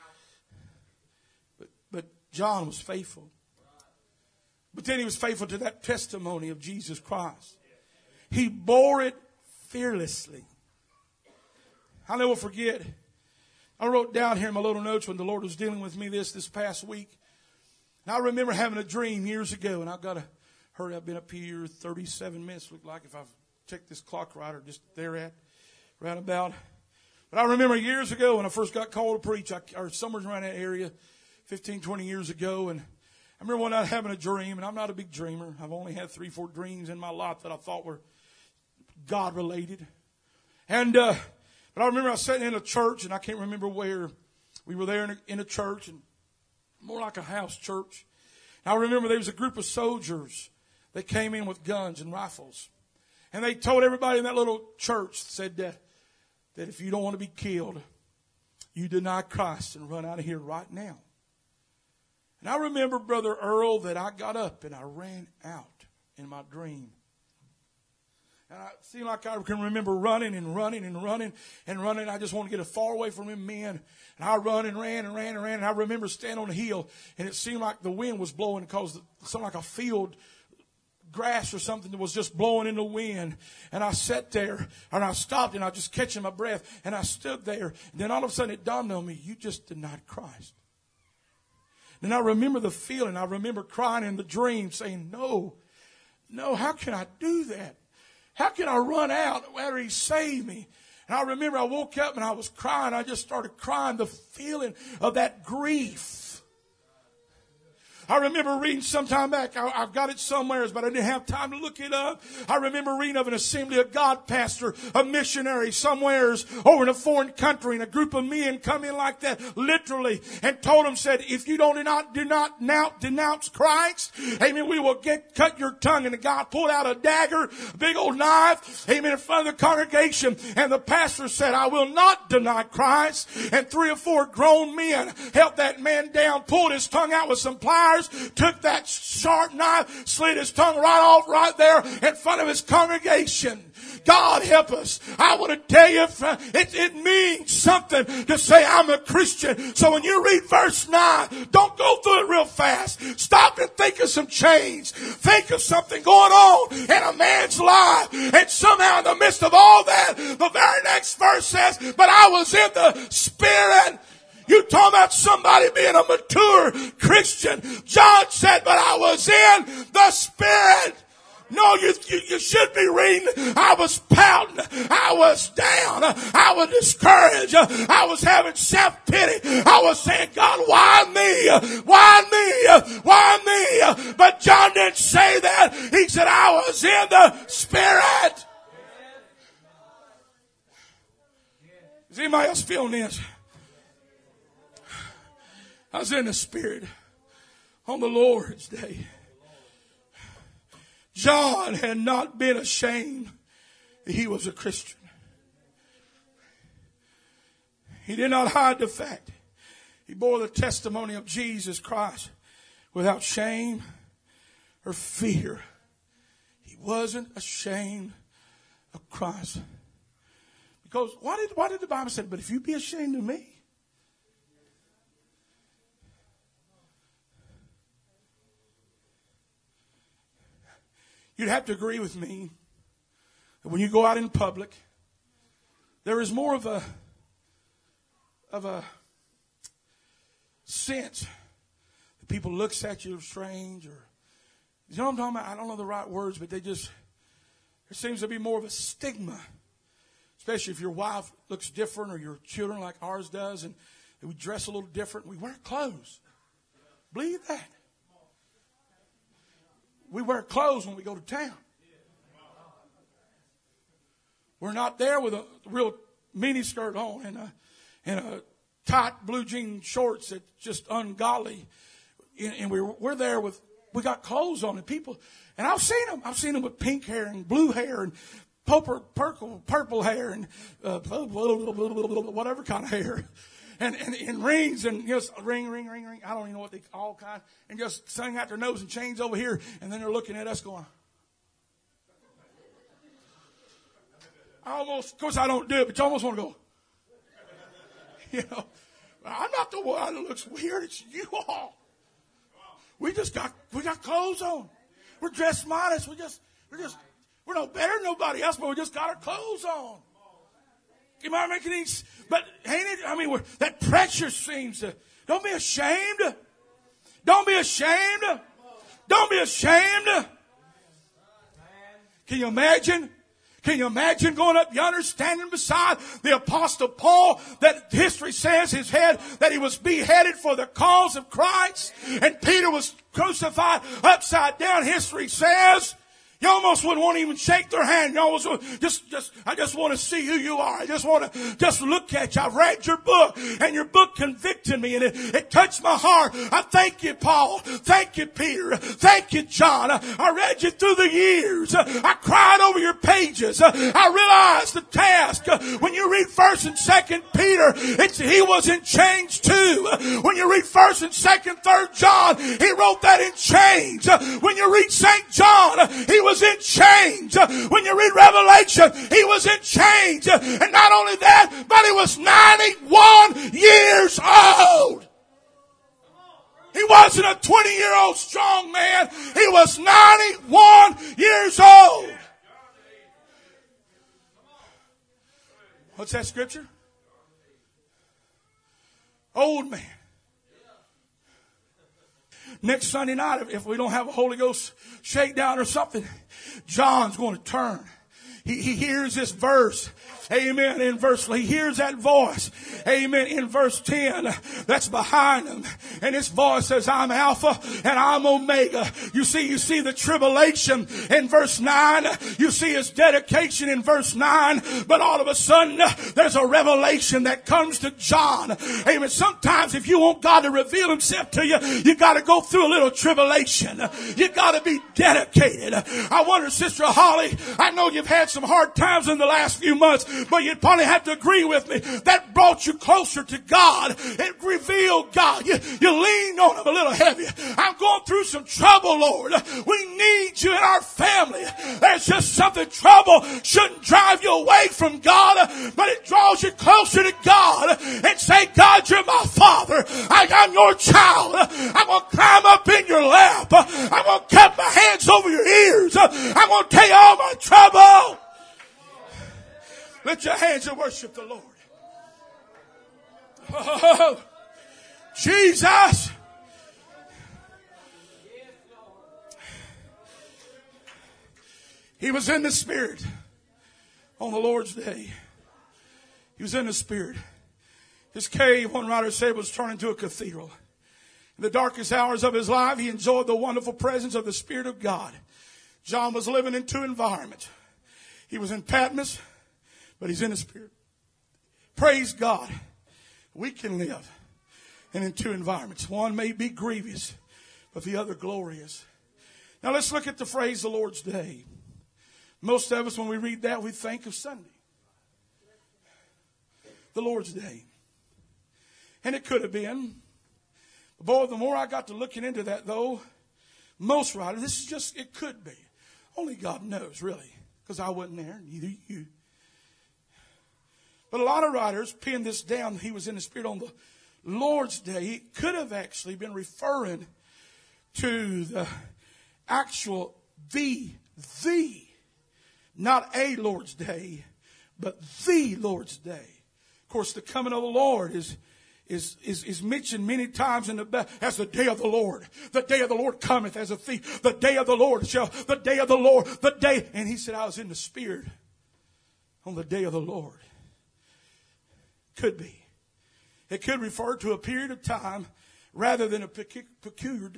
But John was faithful. But then he was faithful to that testimony of Jesus Christ. He bore it fearlessly. I'll never forget. I wrote down here in my little notes when the Lord was dealing with me this past week. And I remember having a dream years ago, and I've got to hurry. I've been up here 37 minutes, look like, if I've checked this clock right, or just there at, right about. But I remember years ago when I first got called to preach, or somewhere around that area, 15, 20 years ago, and I remember one night having a dream, and I'm not a big dreamer. I've only had 3-4 dreams in my life that I thought were God-related. And but I remember I was sitting in a church, and I can't remember where. We were there in a church, and more like a house church. And I remember there was a group of soldiers that came in with guns and rifles. And they told everybody in that little church, said that if you don't want to be killed, you deny Christ and run out of here right now. And I remember, Brother Earl, that I got up and I ran out in my dream. And I seemed like I can remember running and running and running and running. I just want to get as far away from them men. And I run and ran and ran and ran. And I remember standing on the hill, and it seemed like the wind was blowing because it sounded like a field grass or something that was just blowing in the wind. And I sat there, and I stopped, and I was just catching my breath. And I stood there. And then all of a sudden it dawned on me, you just denied Christ. And I remember the feeling. I remember crying in the dream saying, no, how can I do that? How can I run out after he saved me? And I remember I woke up and I was crying. I just started crying, the feeling of that grief. I remember reading some time back, I've got it somewhere, but I didn't have time to look it up. I remember reading of an Assembly of God pastor, a missionary somewheres over in a foreign country, and a group of men come in like that, literally, and told him, said, if you do not now denounce Christ, amen, we will cut your tongue. And the guy pulled out a dagger, a big old knife, amen, in front of the congregation, and the pastor said, I will not deny Christ. And 3 or 4 grown men held that man down, pulled his tongue out with some pliers, took that sharp knife, slit his tongue right off right there in front of his congregation. God help us. I want to tell you, it means something to say I'm a Christian. So when you read verse 9, don't go through it real fast. Stop and think of some change. Think of something going on in a man's life. And somehow in the midst of all that, the very next verse says, but I was in the Spirit. You talk about somebody being a mature Christian. John said, but I was in the Spirit. No, you should be reading. I was pouting. I was down. I was discouraged. I was having self-pity. I was saying, God, why me? Why me? Why me? But John didn't say that. He said, I was in the Spirit. Is anybody else feeling this? I was in the Spirit on the Lord's day. John had not been ashamed that he was a Christian. He did not hide the fact. He bore the testimony of Jesus Christ without shame or fear. He wasn't ashamed of Christ. Because why did the Bible say, but if you be ashamed of me? You'd have to agree with me that when you go out in public, there is more of a sense that people looks at you strange, or you know what I'm talking about? I don't know the right words, but there seems to be more of a stigma, especially if your wife looks different or your children like ours does, and we dress a little different. We wear clothes. Believe that. We wear clothes when we go to town. We're not there with a real mini skirt on and a tight blue jean shorts that's just ungodly. And we're there we got clothes on, and people, and I've seen them with pink hair and blue hair and purple hair and whatever kind of hair. And rings and just ring. I don't even know what they all kind. And just sing out their nose and chains over here. And then they're looking at us going. Of course I don't do it, but you almost want to go. You know, I'm not the one that looks weird. It's you all. We got clothes on. We're dressed modest. We're no better than nobody else, but we just got our clothes on. Am I making any? But ain't it? I mean, that pressure seems to. Don't be ashamed. Don't be ashamed. Don't be ashamed. Can you imagine? Can you imagine going up yonder, standing beside the Apostle Paul, that history says that he was beheaded for the cause of Christ, and Peter was crucified upside down. History says. You almost wouldn't want to even shake their hand. You almost would I just want to see who you are. I just want to look at you. I've read your book, and your book convicted me, and it touched my heart. I thank you, Paul. Thank you, Peter. Thank you, John. I read you through the years. I cried over your pages. I realized the task. When you read 1st and 2nd Peter, he was in chains too. When you read 1st and 2nd, 3rd John, he wrote that in chains. When you read St. John, he was in chains. When you read Revelation, he was in chains. And not only that, but he was 91 years old. He wasn't a 20-year-old strong man. He was 91 years old. What's that scripture? Old man. Next Sunday night, if we don't have a Holy Ghost shakedown or something, John's going to turn. He hears this verse. Amen. He hears that voice. Amen. In verse 10, that's behind him. And this voice says, I'm Alpha and I'm Omega. You see the tribulation in verse 9. You see his dedication in verse 9. But all of a sudden, there's a revelation that comes to John. Amen. Sometimes if you want God to reveal himself to you, you got to go through a little tribulation. You got to be dedicated. I wonder, Sister Holly, I know you've had some hard times in the last few months, but you'd probably have to agree with me. That brought you closer to God. It revealed God. You leaned on him a little heavier. I'm going through some trouble, Lord. We need you in our family. There's just something. Trouble shouldn't drive you away from God, but it draws you closer to God and say, God, you're my Father. I'm your child. I'm going to climb up in your lap. I'm going to cup my hands over your ears. I'm going to tell you all my trouble. Lift your hands and worship the Lord. Oh, Jesus. He was in the Spirit on the Lord's day. He was in the Spirit. His cave, one writer said, was turned into a cathedral. In the darkest hours of his life, he enjoyed the wonderful presence of the Spirit of God. John was living in two environments. He was in Patmos, but he's in the Spirit. Praise God. We can live in two environments. One may be grievous, but the other glorious. Now let's look at the phrase the Lord's day. Most of us, when we read that, we think of Sunday. The Lord's day. And it could have been. Boy, the more I got to looking into that, though, most writers, this is just, it could be. Only God knows, really, because I wasn't there, neither you. But a lot of writers pinned this down. He was in the Spirit on the Lord's Day. He could have actually been referring to the actual, not a Lord's Day, but the Lord's Day. Of course, the coming of the Lord is mentioned many times in the Bible as the day of the Lord. The day of the Lord cometh as a thief. The day of the Lord the day of the Lord, the day. And he said, I was in the Spirit on the day of the Lord. Could be. It could refer to a period of time rather than a peculiar,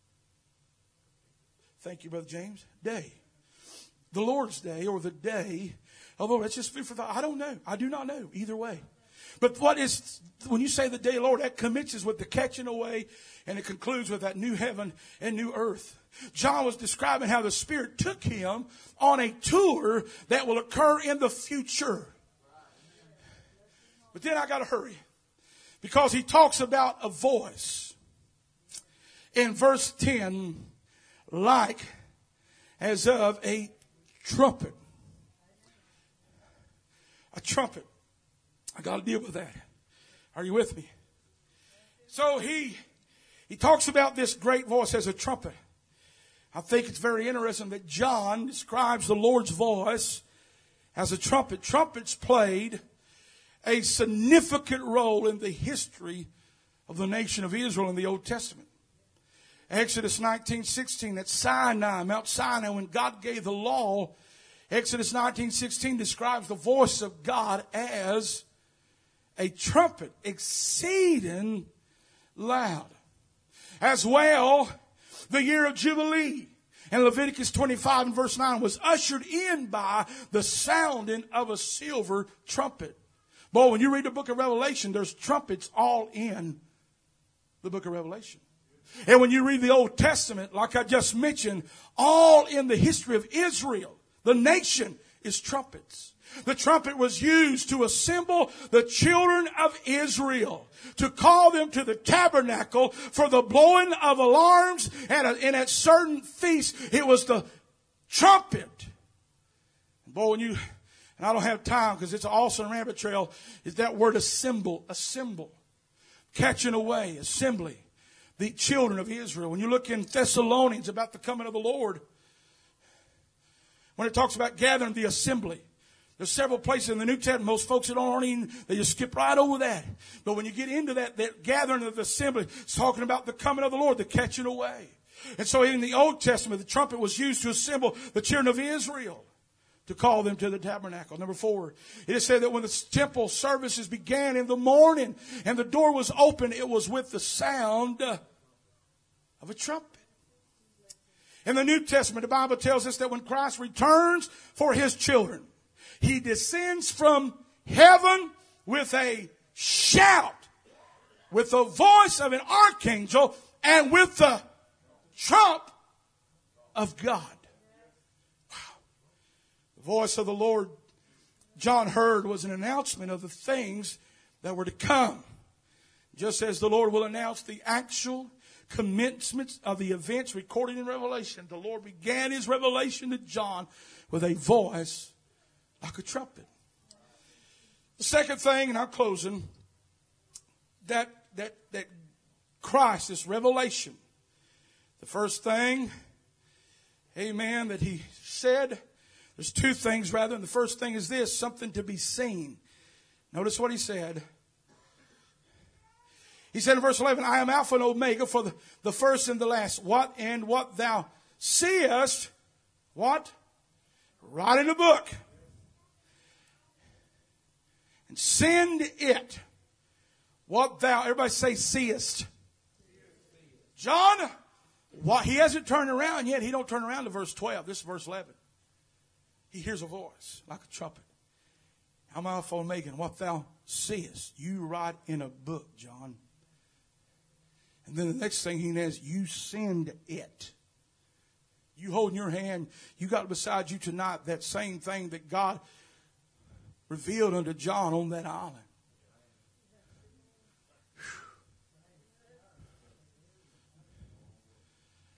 thank you, Brother James, day. The Lord's Day or the day of the Lord. That's just food for thought. I don't know. I do not know either way. But when you say the day of the Lord, that commences with the catching away and it concludes with that new heaven and new earth. John was describing how the Spirit took him on a tour that will occur in the future. But then I got to hurry because he talks about a voice in verse 10 like as of a trumpet. A trumpet. I got to deal with that. Are you with me? So he talks about this great voice as a trumpet. I think it's very interesting that John describes the Lord's voice as a trumpet. Trumpets played a significant role in the history of the nation of Israel in the Old Testament. Exodus 19:16, at Sinai, Mount Sinai, when God gave the law, Exodus 19:16 describes the voice of God as a trumpet, exceeding loud. As well, the year of Jubilee in Leviticus 25 and verse 9 was ushered in by the sounding of a silver trumpet. Boy, when you read the book of Revelation, there's trumpets all in the book of Revelation. And when you read the Old Testament, like I just mentioned, all in the history of Israel, the nation is trumpets. The trumpet was used to assemble the children of Israel, to call them to the tabernacle for the blowing of alarms. And at certain feasts, it was the trumpet. Boy, and I don't have time because it's an awesome rabbit trail, is that word assemble, catching away, assembly, the children of Israel. When you look in Thessalonians about the coming of the Lord, when it talks about gathering the assembly, there's several places in the New Testament. Most folks that aren't even, they just skip right over that. But when you get into that gathering of the assembly, it's talking about the coming of the Lord, the catching away. And so in the Old Testament, the trumpet was used to assemble the children of Israel, to call them to the tabernacle. Number 4, it is said that when the temple services began in the morning and the door was open, it was with the sound of a trumpet. In the New Testament, the Bible tells us that when Christ returns for his children, he descends from heaven with a shout, with the voice of an archangel, and with the trump of God. Wow. The voice of the Lord John heard was an announcement of the things that were to come. Just as the Lord will announce the actual commencement of the events recorded in Revelation, the Lord began his revelation to John with a voice like a trumpet. The second thing, and I'm closing, that Christ, this revelation. The first thing, amen, that he said, there's two things rather, and the first thing is this, something to be seen. Notice what he said. He said in verse 11, I am Alpha and Omega, for the first and the last. What thou seest, what? Write in the book. And send it. What thou, everybody say seest. John, he hasn't turned around yet. He don't turn around to verse 12. This is verse 11. He hears a voice like a trumpet. I'm Alpha and Omega, and what thou seest, you write in a book, John. And then the next thing he says, you send it. You hold in your hand, you got beside you tonight that same thing that God revealed unto John on that island. Whew.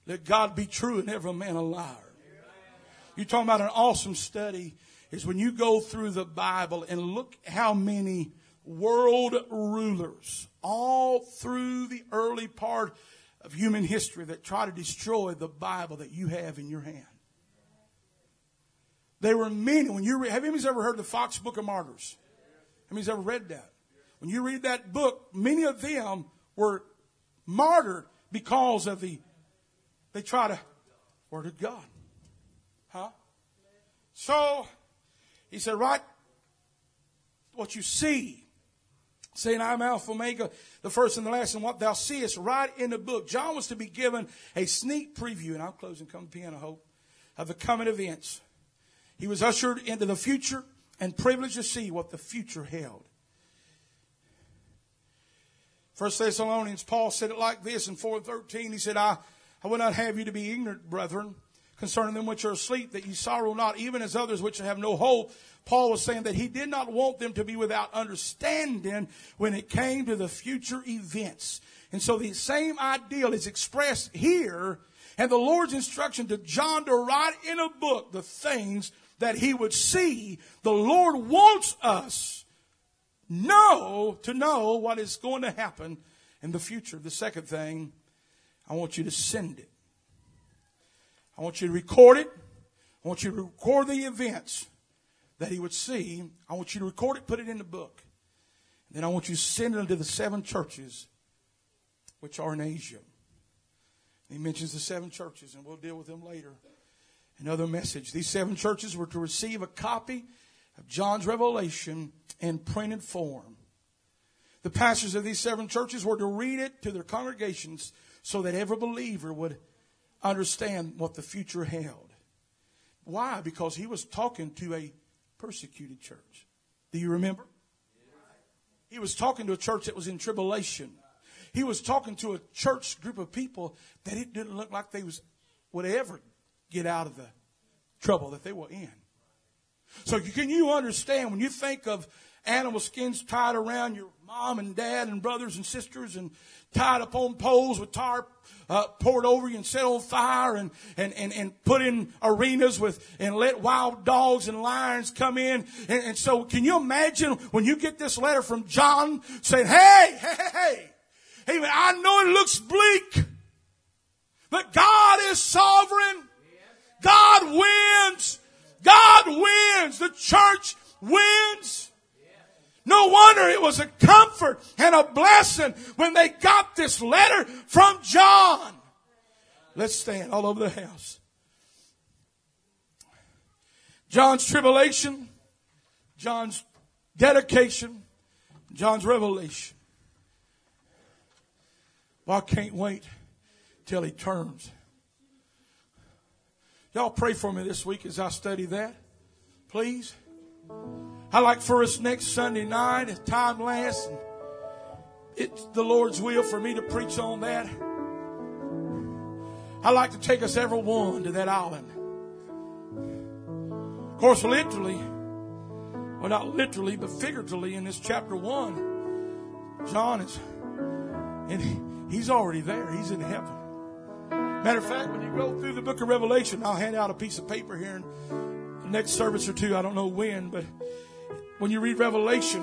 Let God be true and every man a liar. You're talking about an awesome study is when you go through the Bible and look how many world rulers all through the early part of human history that try to destroy the Bible that you have in your hand. There were many. When you have anyone ever heard the Fox Book of Martyrs? Have anyone ever read that? When you read that book, many of them were martyred because of they try to Word of God. Huh? So, he said, write what you see. Saying, I am Alpha Omega, the first and the last, and what thou seest, write in the book. John was to be given a sneak preview, and I'm closing, come to piano, hope, of the coming events. He was ushered into the future and privileged to see what the future held. 1 Thessalonians, Paul said it like this in 4:13. He said, I will not have you to be ignorant, brethren, concerning them which are asleep, that ye sorrow not, even as others which have no hope. Paul was saying that he did not want them to be without understanding when it came to the future events. And so the same ideal is expressed here, and the Lord's instruction to John to write in a book the things that he would see. The Lord wants us to know what is going to happen in the future. The second thing, I want you to send it. I want you to record it. I want you to record the events that he would see. I want you to record it, put it in the book. And then I want you to send it unto the 7 churches which are in Asia. And he mentions the 7 churches, and we'll deal with them later. Another message. These 7 churches were to receive a copy of John's revelation in printed form. The pastors of these 7 churches were to read it to their congregations so that every believer would understand what the future held. Why? Because he was talking to a persecuted church. Do you remember? He was talking to a church that was in tribulation. He was talking to a church group of people that it didn't look like they would ever get out of the trouble that they were in. So can you understand when you think of animal skins tied around your mom and dad and brothers and sisters and tied up on poles with tar poured over you and set on fire and put in arenas and let wild dogs and lions come in. And so can you imagine when you get this letter from John saying, hey, I know it looks bleak, but God is sovereign. God wins. God wins. The church wins. No wonder it was a comfort and a blessing when they got this letter from John. Let's stand all over the house. John's tribulation, John's dedication, John's revelation. Well, I can't wait till he turns. Y'all pray for me this week as I study that, please. I'd like for us next Sunday night, if time lasts, and it's the Lord's will for me to preach on that. I'd like to take us everyone to that island. Of course, literally, well, not literally, but figuratively in this chapter 1, John is, and he's already there. He's in heaven. Matter of fact, when you go through the book of Revelation, I'll hand out a piece of paper here in the next service or two. I don't know when, but when you read Revelation,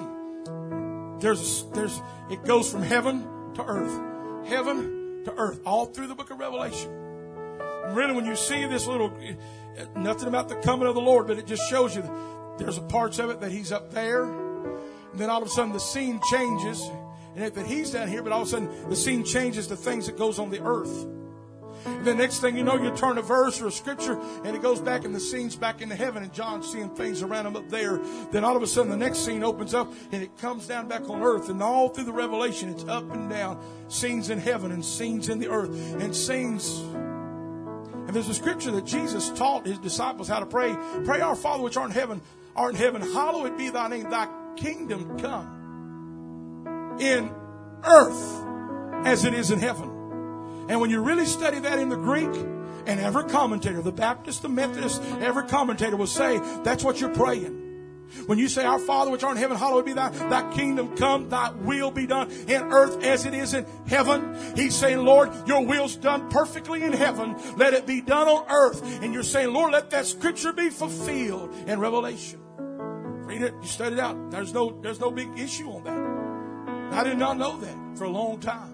it goes from heaven to earth, all through the book of Revelation. And really, when you see this little, nothing about the coming of the Lord, but it just shows you there's parts of it that he's up there, and then all of a sudden the scene changes, and that he's down here, but all of a sudden the scene changes to things that goes on the earth. And the next thing you know, you turn a verse or a scripture and it goes back and the scene's back into heaven and John's seeing things around him up there. Then all of a sudden the next scene opens up and it comes down back on earth. And all through the Revelation, it's up and down. Scenes in heaven and scenes in the earth and scenes. And there's a scripture that Jesus taught his disciples how to pray. Pray, our Father which art in heaven, hallowed be thy name. Thy kingdom come in earth as it is in heaven. And when you really study that in the Greek, and every commentator, the Baptist, the Methodist, every commentator will say, that's what you're praying. When you say, Our Father which art in heaven, hallowed be thy kingdom come, thy will be done in earth as it is in heaven. He's saying, Lord, your will's done perfectly in heaven. Let it be done on earth. And you're saying, Lord, let that scripture be fulfilled in Revelation. Read it. You study it out. There's no big issue on that. I did not know that for a long time.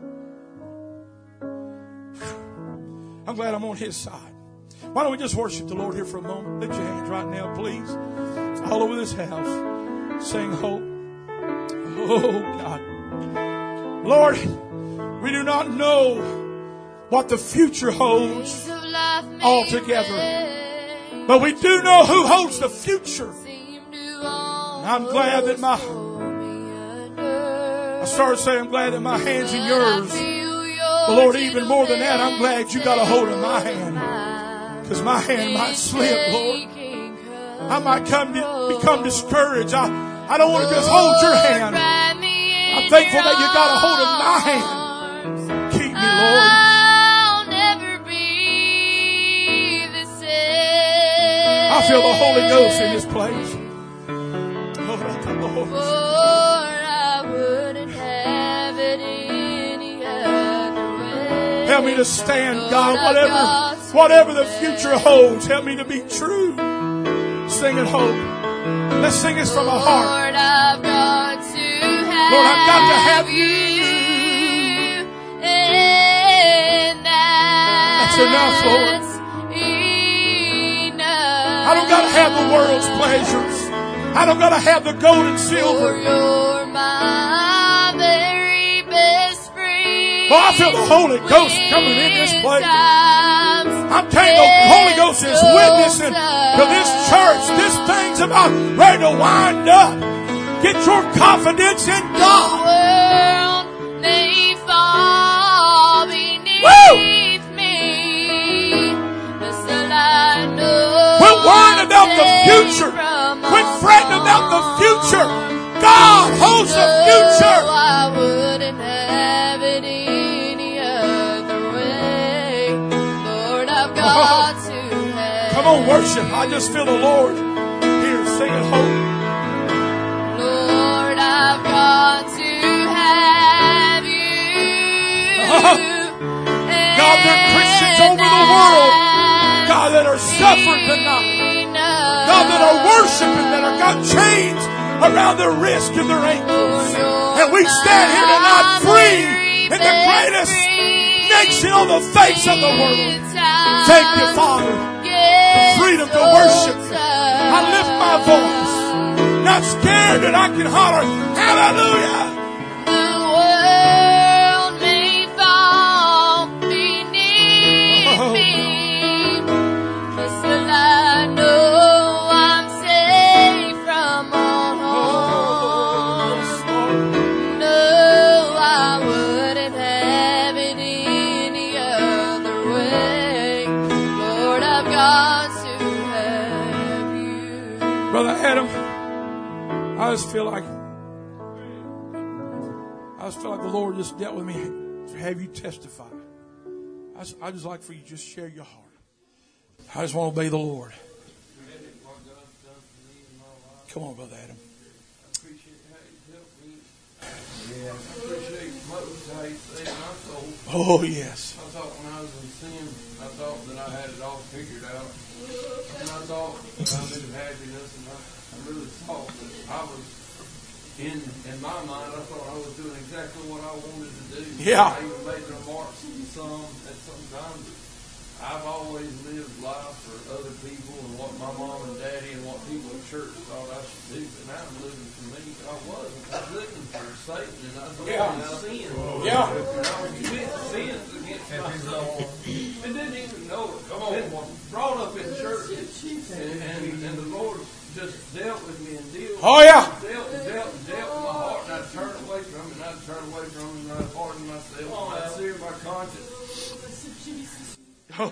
I'm glad I'm on His side. Why don't we just worship the Lord here for a moment? Lift your hands right now, please. All over this house. Sing hope. Oh, God. Lord, we do not know what the future holds altogether. But we do know who holds the future. And I'm glad that I started saying I'm glad that my hand's in yours. But Lord, even more than that, I'm glad you got a hold of my hand. Because my hand might slip, Lord. I might become discouraged. I don't want to just hold your hand. I'm thankful that you got a hold of my hand. Keep me, Lord. I'll never be the same. I feel the Holy Ghost in this place. For I wouldn't have it any other way. Help me to stand, God, whatever the future holds. Help me to be true. Sing it, hope. Let's sing this from our heart. Lord, I've got to have you. And that's enough, Lord. Enough. I don't got to have the world's pleasures. I don't got to have the gold and silver. You're my very best friend. Well, I feel the Holy Ghost coming in this place. I'm telling you, the Holy Ghost is witnessing to this church. This thing's about ready to wind up. Get your confidence in God. The world may fall beneath me, but still I know. Quit worrying about the future. Quit fretting about the future. God holds the future. I wouldn't have it any other way. Lord, I've got to have. Come on, worship. I just feel the Lord here. Sing it home. Lord, I've got to have you. God, there are Christians over the world, God, that are suffering tonight. God, that are worshiping, that are got chains around their wrists and their ankles. And we stand here tonight free in the greatest nation on the face of the world. Thank you, Father, for freedom to worship you. I lift my voice, not scared that I can holler, hallelujah. The world may fall beneath me, but still I know I'm safe from all harm. No, I wouldn't have it any other way. Lord, I've got to have you. Brother Adam, I just feel like the Lord just dealt with me to have you testify. I just like for you to just share your heart. I just want to obey the Lord. Come on, Brother Adam. I appreciate how you helped me. Yeah, I appreciate most how you saved my soul. Oh, yes. I thought when I was in sin, I thought that I had it all figured out. And I thought I knew happiness, and I really thought that I was, in my mind, I thought I was doing exactly what I wanted to do. Yeah. I even made the remarks at some times. I've always lived life for other people and what my mom and daddy and what people at church thought I should do. But now I'm living for me. I wasn't. I was living for Satan, and I was living in sin. Yeah. And I was committing sins against myself. And didn't even know it. Come on. Brought up in church. And the Lord just dealt with me and dealt with my heart. And I'd turn away from it, and I'd turn away from it, and I'd harden myself, and I'd sear my conscience. Oh.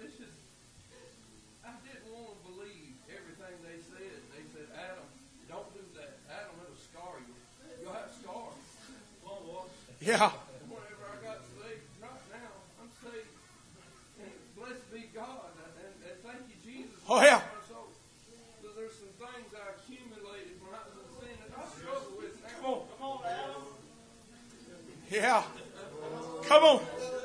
I didn't want to believe everything they said. They said, Adam, don't do that. Adam, it'll scar you. You'll have scars. Yeah. And whenever I got saved, right now, I'm saved. And blessed be God. And thank you, Jesus. Oh, yeah. So there's some things I accumulated Yeah. Come on.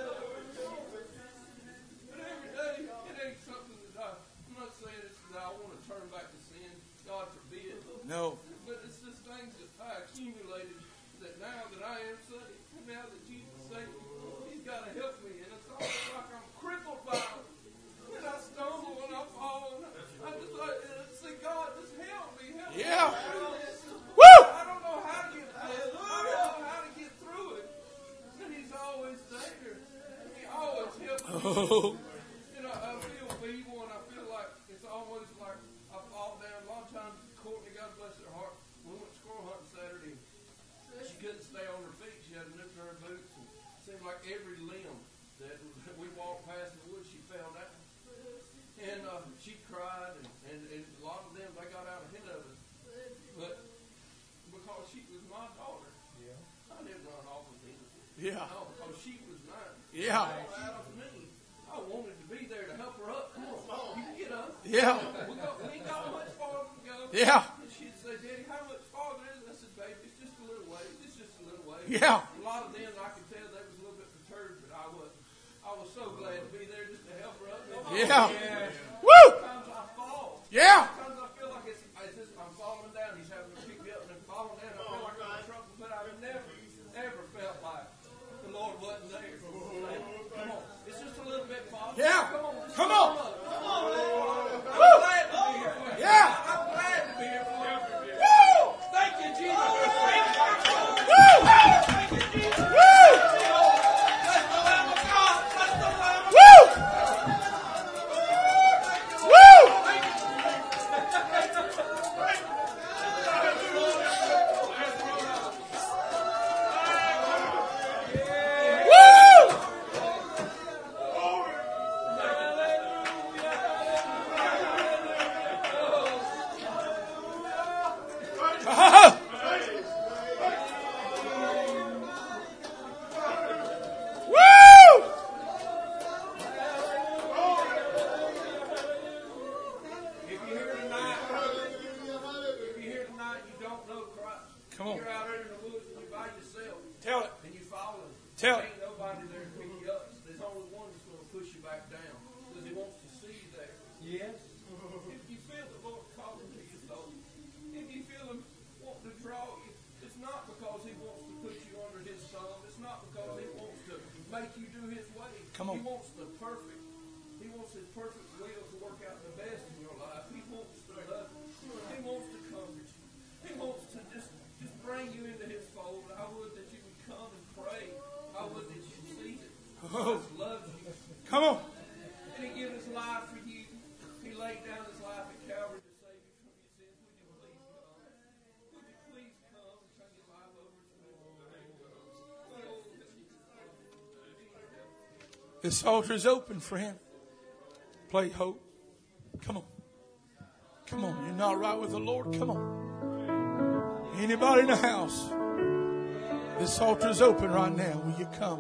But every day, it ain't something that I'm not saying it's that I want to turn back to sin. God forbid. No. But it's just things that I accumulated that now that I am saved, and now that Jesus saved me, He's got to help me. And it's almost like I'm crippled by it. And I stumble and I fall. And I just like, see, God, just help me. Help Yeah. me. Woo! I don't know how to get through it. I don't know how to get through it. And He's always there. He always helps me. Oh. You know, I feel feeble and I feel like it's almost like I fall down. A lot of times, Courtney, God bless her heart, we went squirrel hunting Saturday. She couldn't stay on her feet. She had to lift her boots. And it seemed like every limb that we walked past the woods, she fell down. And she cried, and a lot of them, they got out ahead of us. But because she was my daughter, I didn't run off of them. Yeah. No, because she was mine. Yeah. Out of me. I wanted to be there to help her up. Come on, you can get up. Yeah. We ain't got much farther to go. Yeah. And she'd say, Daddy, how much farther is it? I said, baby, it's just a little ways. It's just a little ways. Yeah. A lot of them, I could tell they was a little bit perturbed, but I wasn't. I was so glad to be there just to help her up. Yeah. Yeah. Woo! Sometimes I fall. Yeah. Sometimes I feel like it's just, I'm falling down. He's having to pick me up and I'm falling down. I feel like I'm in trouble, but I've never felt like the Lord wasn't there. Come on. It's just a little bit farther. Yeah. Come on. Come on. Come on. I'm Woo! glad to be here for you. Yeah. I'm glad to be here for you. Woo! Thank you, Jesus. Woo! Thank you, Jesus. Woo! Bless the Lamb of God. Bless the Lamb of God. Woo! Woo! Woo! Uh-huh. Woo! If you're here tonight, you don't know Christ. Come on. You're out there in the woods and you're by yourself Tell it. and you follow him. Tell There ain't nobody there to pick you up. There's only one that's going to push you back down because he wants to see you there. Yes. If you feel the Lord calling to your soul, if you feel him wanting to draw you, it's not because he wants to put you under his thumb. It's not because he wants to make you do his way. Come on. He wants the perfect. He wants his perfect will to work out the best in your life. He wants to love you. He wants to comfort you. He wants to just bring you into his fold. I would that you would come and pray. I would that you see that Oh. Jesus loves you. Come on. And he gave his life for you. He laid down his life at Calvary to save you from your sins. Would you please come? Would you please come and turn your life over to him? This altar is open, friend. Play hope. Come on. Come on. You're not right with the Lord. Come on. Anybody in the house? This altar is open right now. Will you come?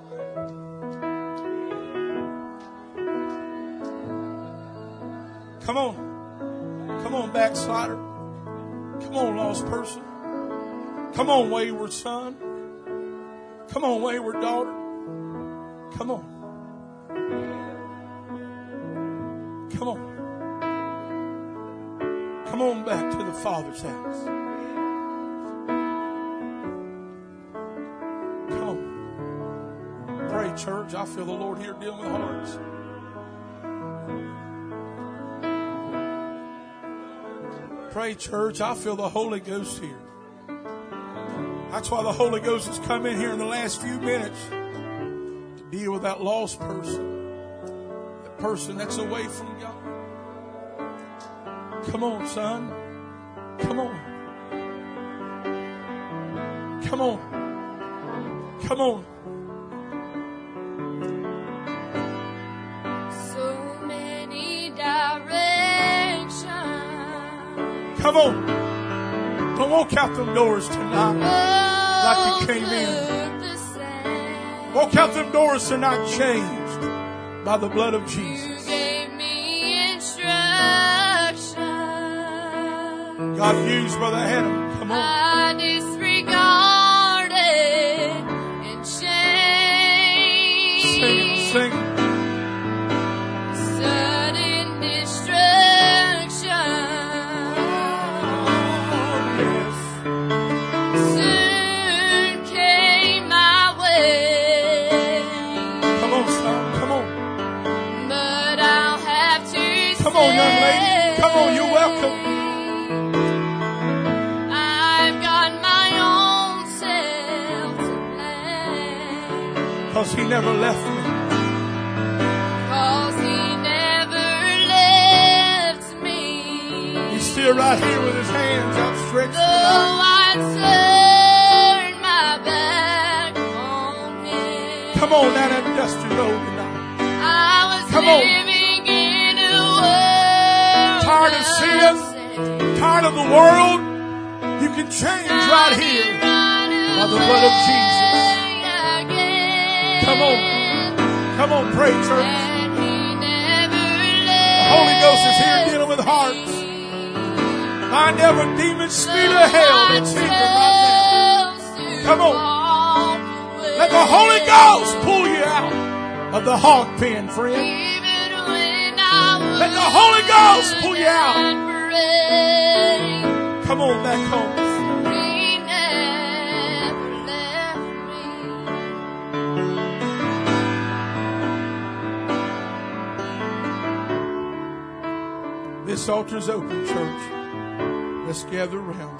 Come on. Come on, backslider. Come on, lost person. Come on, wayward son. Come on, wayward daughter. Come on. Come on. Come on back to the Father's house. Come on. Pray, church. I feel the Lord here dealing with hearts. Pray, church. I feel the Holy Ghost here. That's why the Holy Ghost has come in here in the last few minutes to deal with that lost person. That person that's away from God. Come on, son. Come on. Come on. Come on. So many directions. Come on. Don't walk out them doors tonight like you came in. Walk out them doors tonight changed by the blood of Jesus. You gave me instruction. God used Brother Adam. Come on. I disregarded and 'Cause He never left me. 'Cause He never left me. He's still right here with His hands outstretched. Though I turn my back on Him. Come on down that dusty road tonight. I was Come on. living in a world Tired of sin? Tired of the world? You can change right here by the blood of Jesus. Come on. Come on, pray, church. The Holy Ghost is here dealing with hearts. Bind every demon, spirit of hell that's hidden right now. Come on. Let the Holy Ghost pull you out of the hog pen, friend. Let the Holy Ghost pull you out. Come on back home. This altar's open, church. Let's gather around.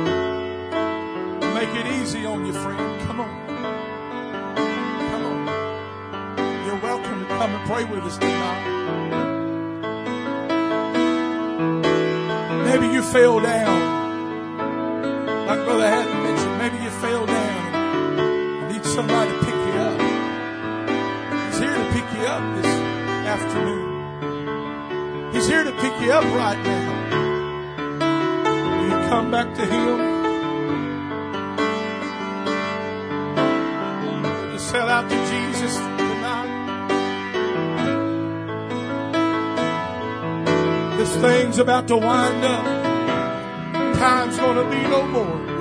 Make it easy on you, friend. Come on. Come on. You're welcome to come and pray with us tonight. Maybe you fell down. Like Brother Haddon mentioned, maybe you fell down and need somebody to pick you up. He's here to pick you up this afternoon. He's here to pick you up right now. Will you come back to Him? Will you sell out to Jesus tonight? This thing's about to wind up. Time's going to be no more.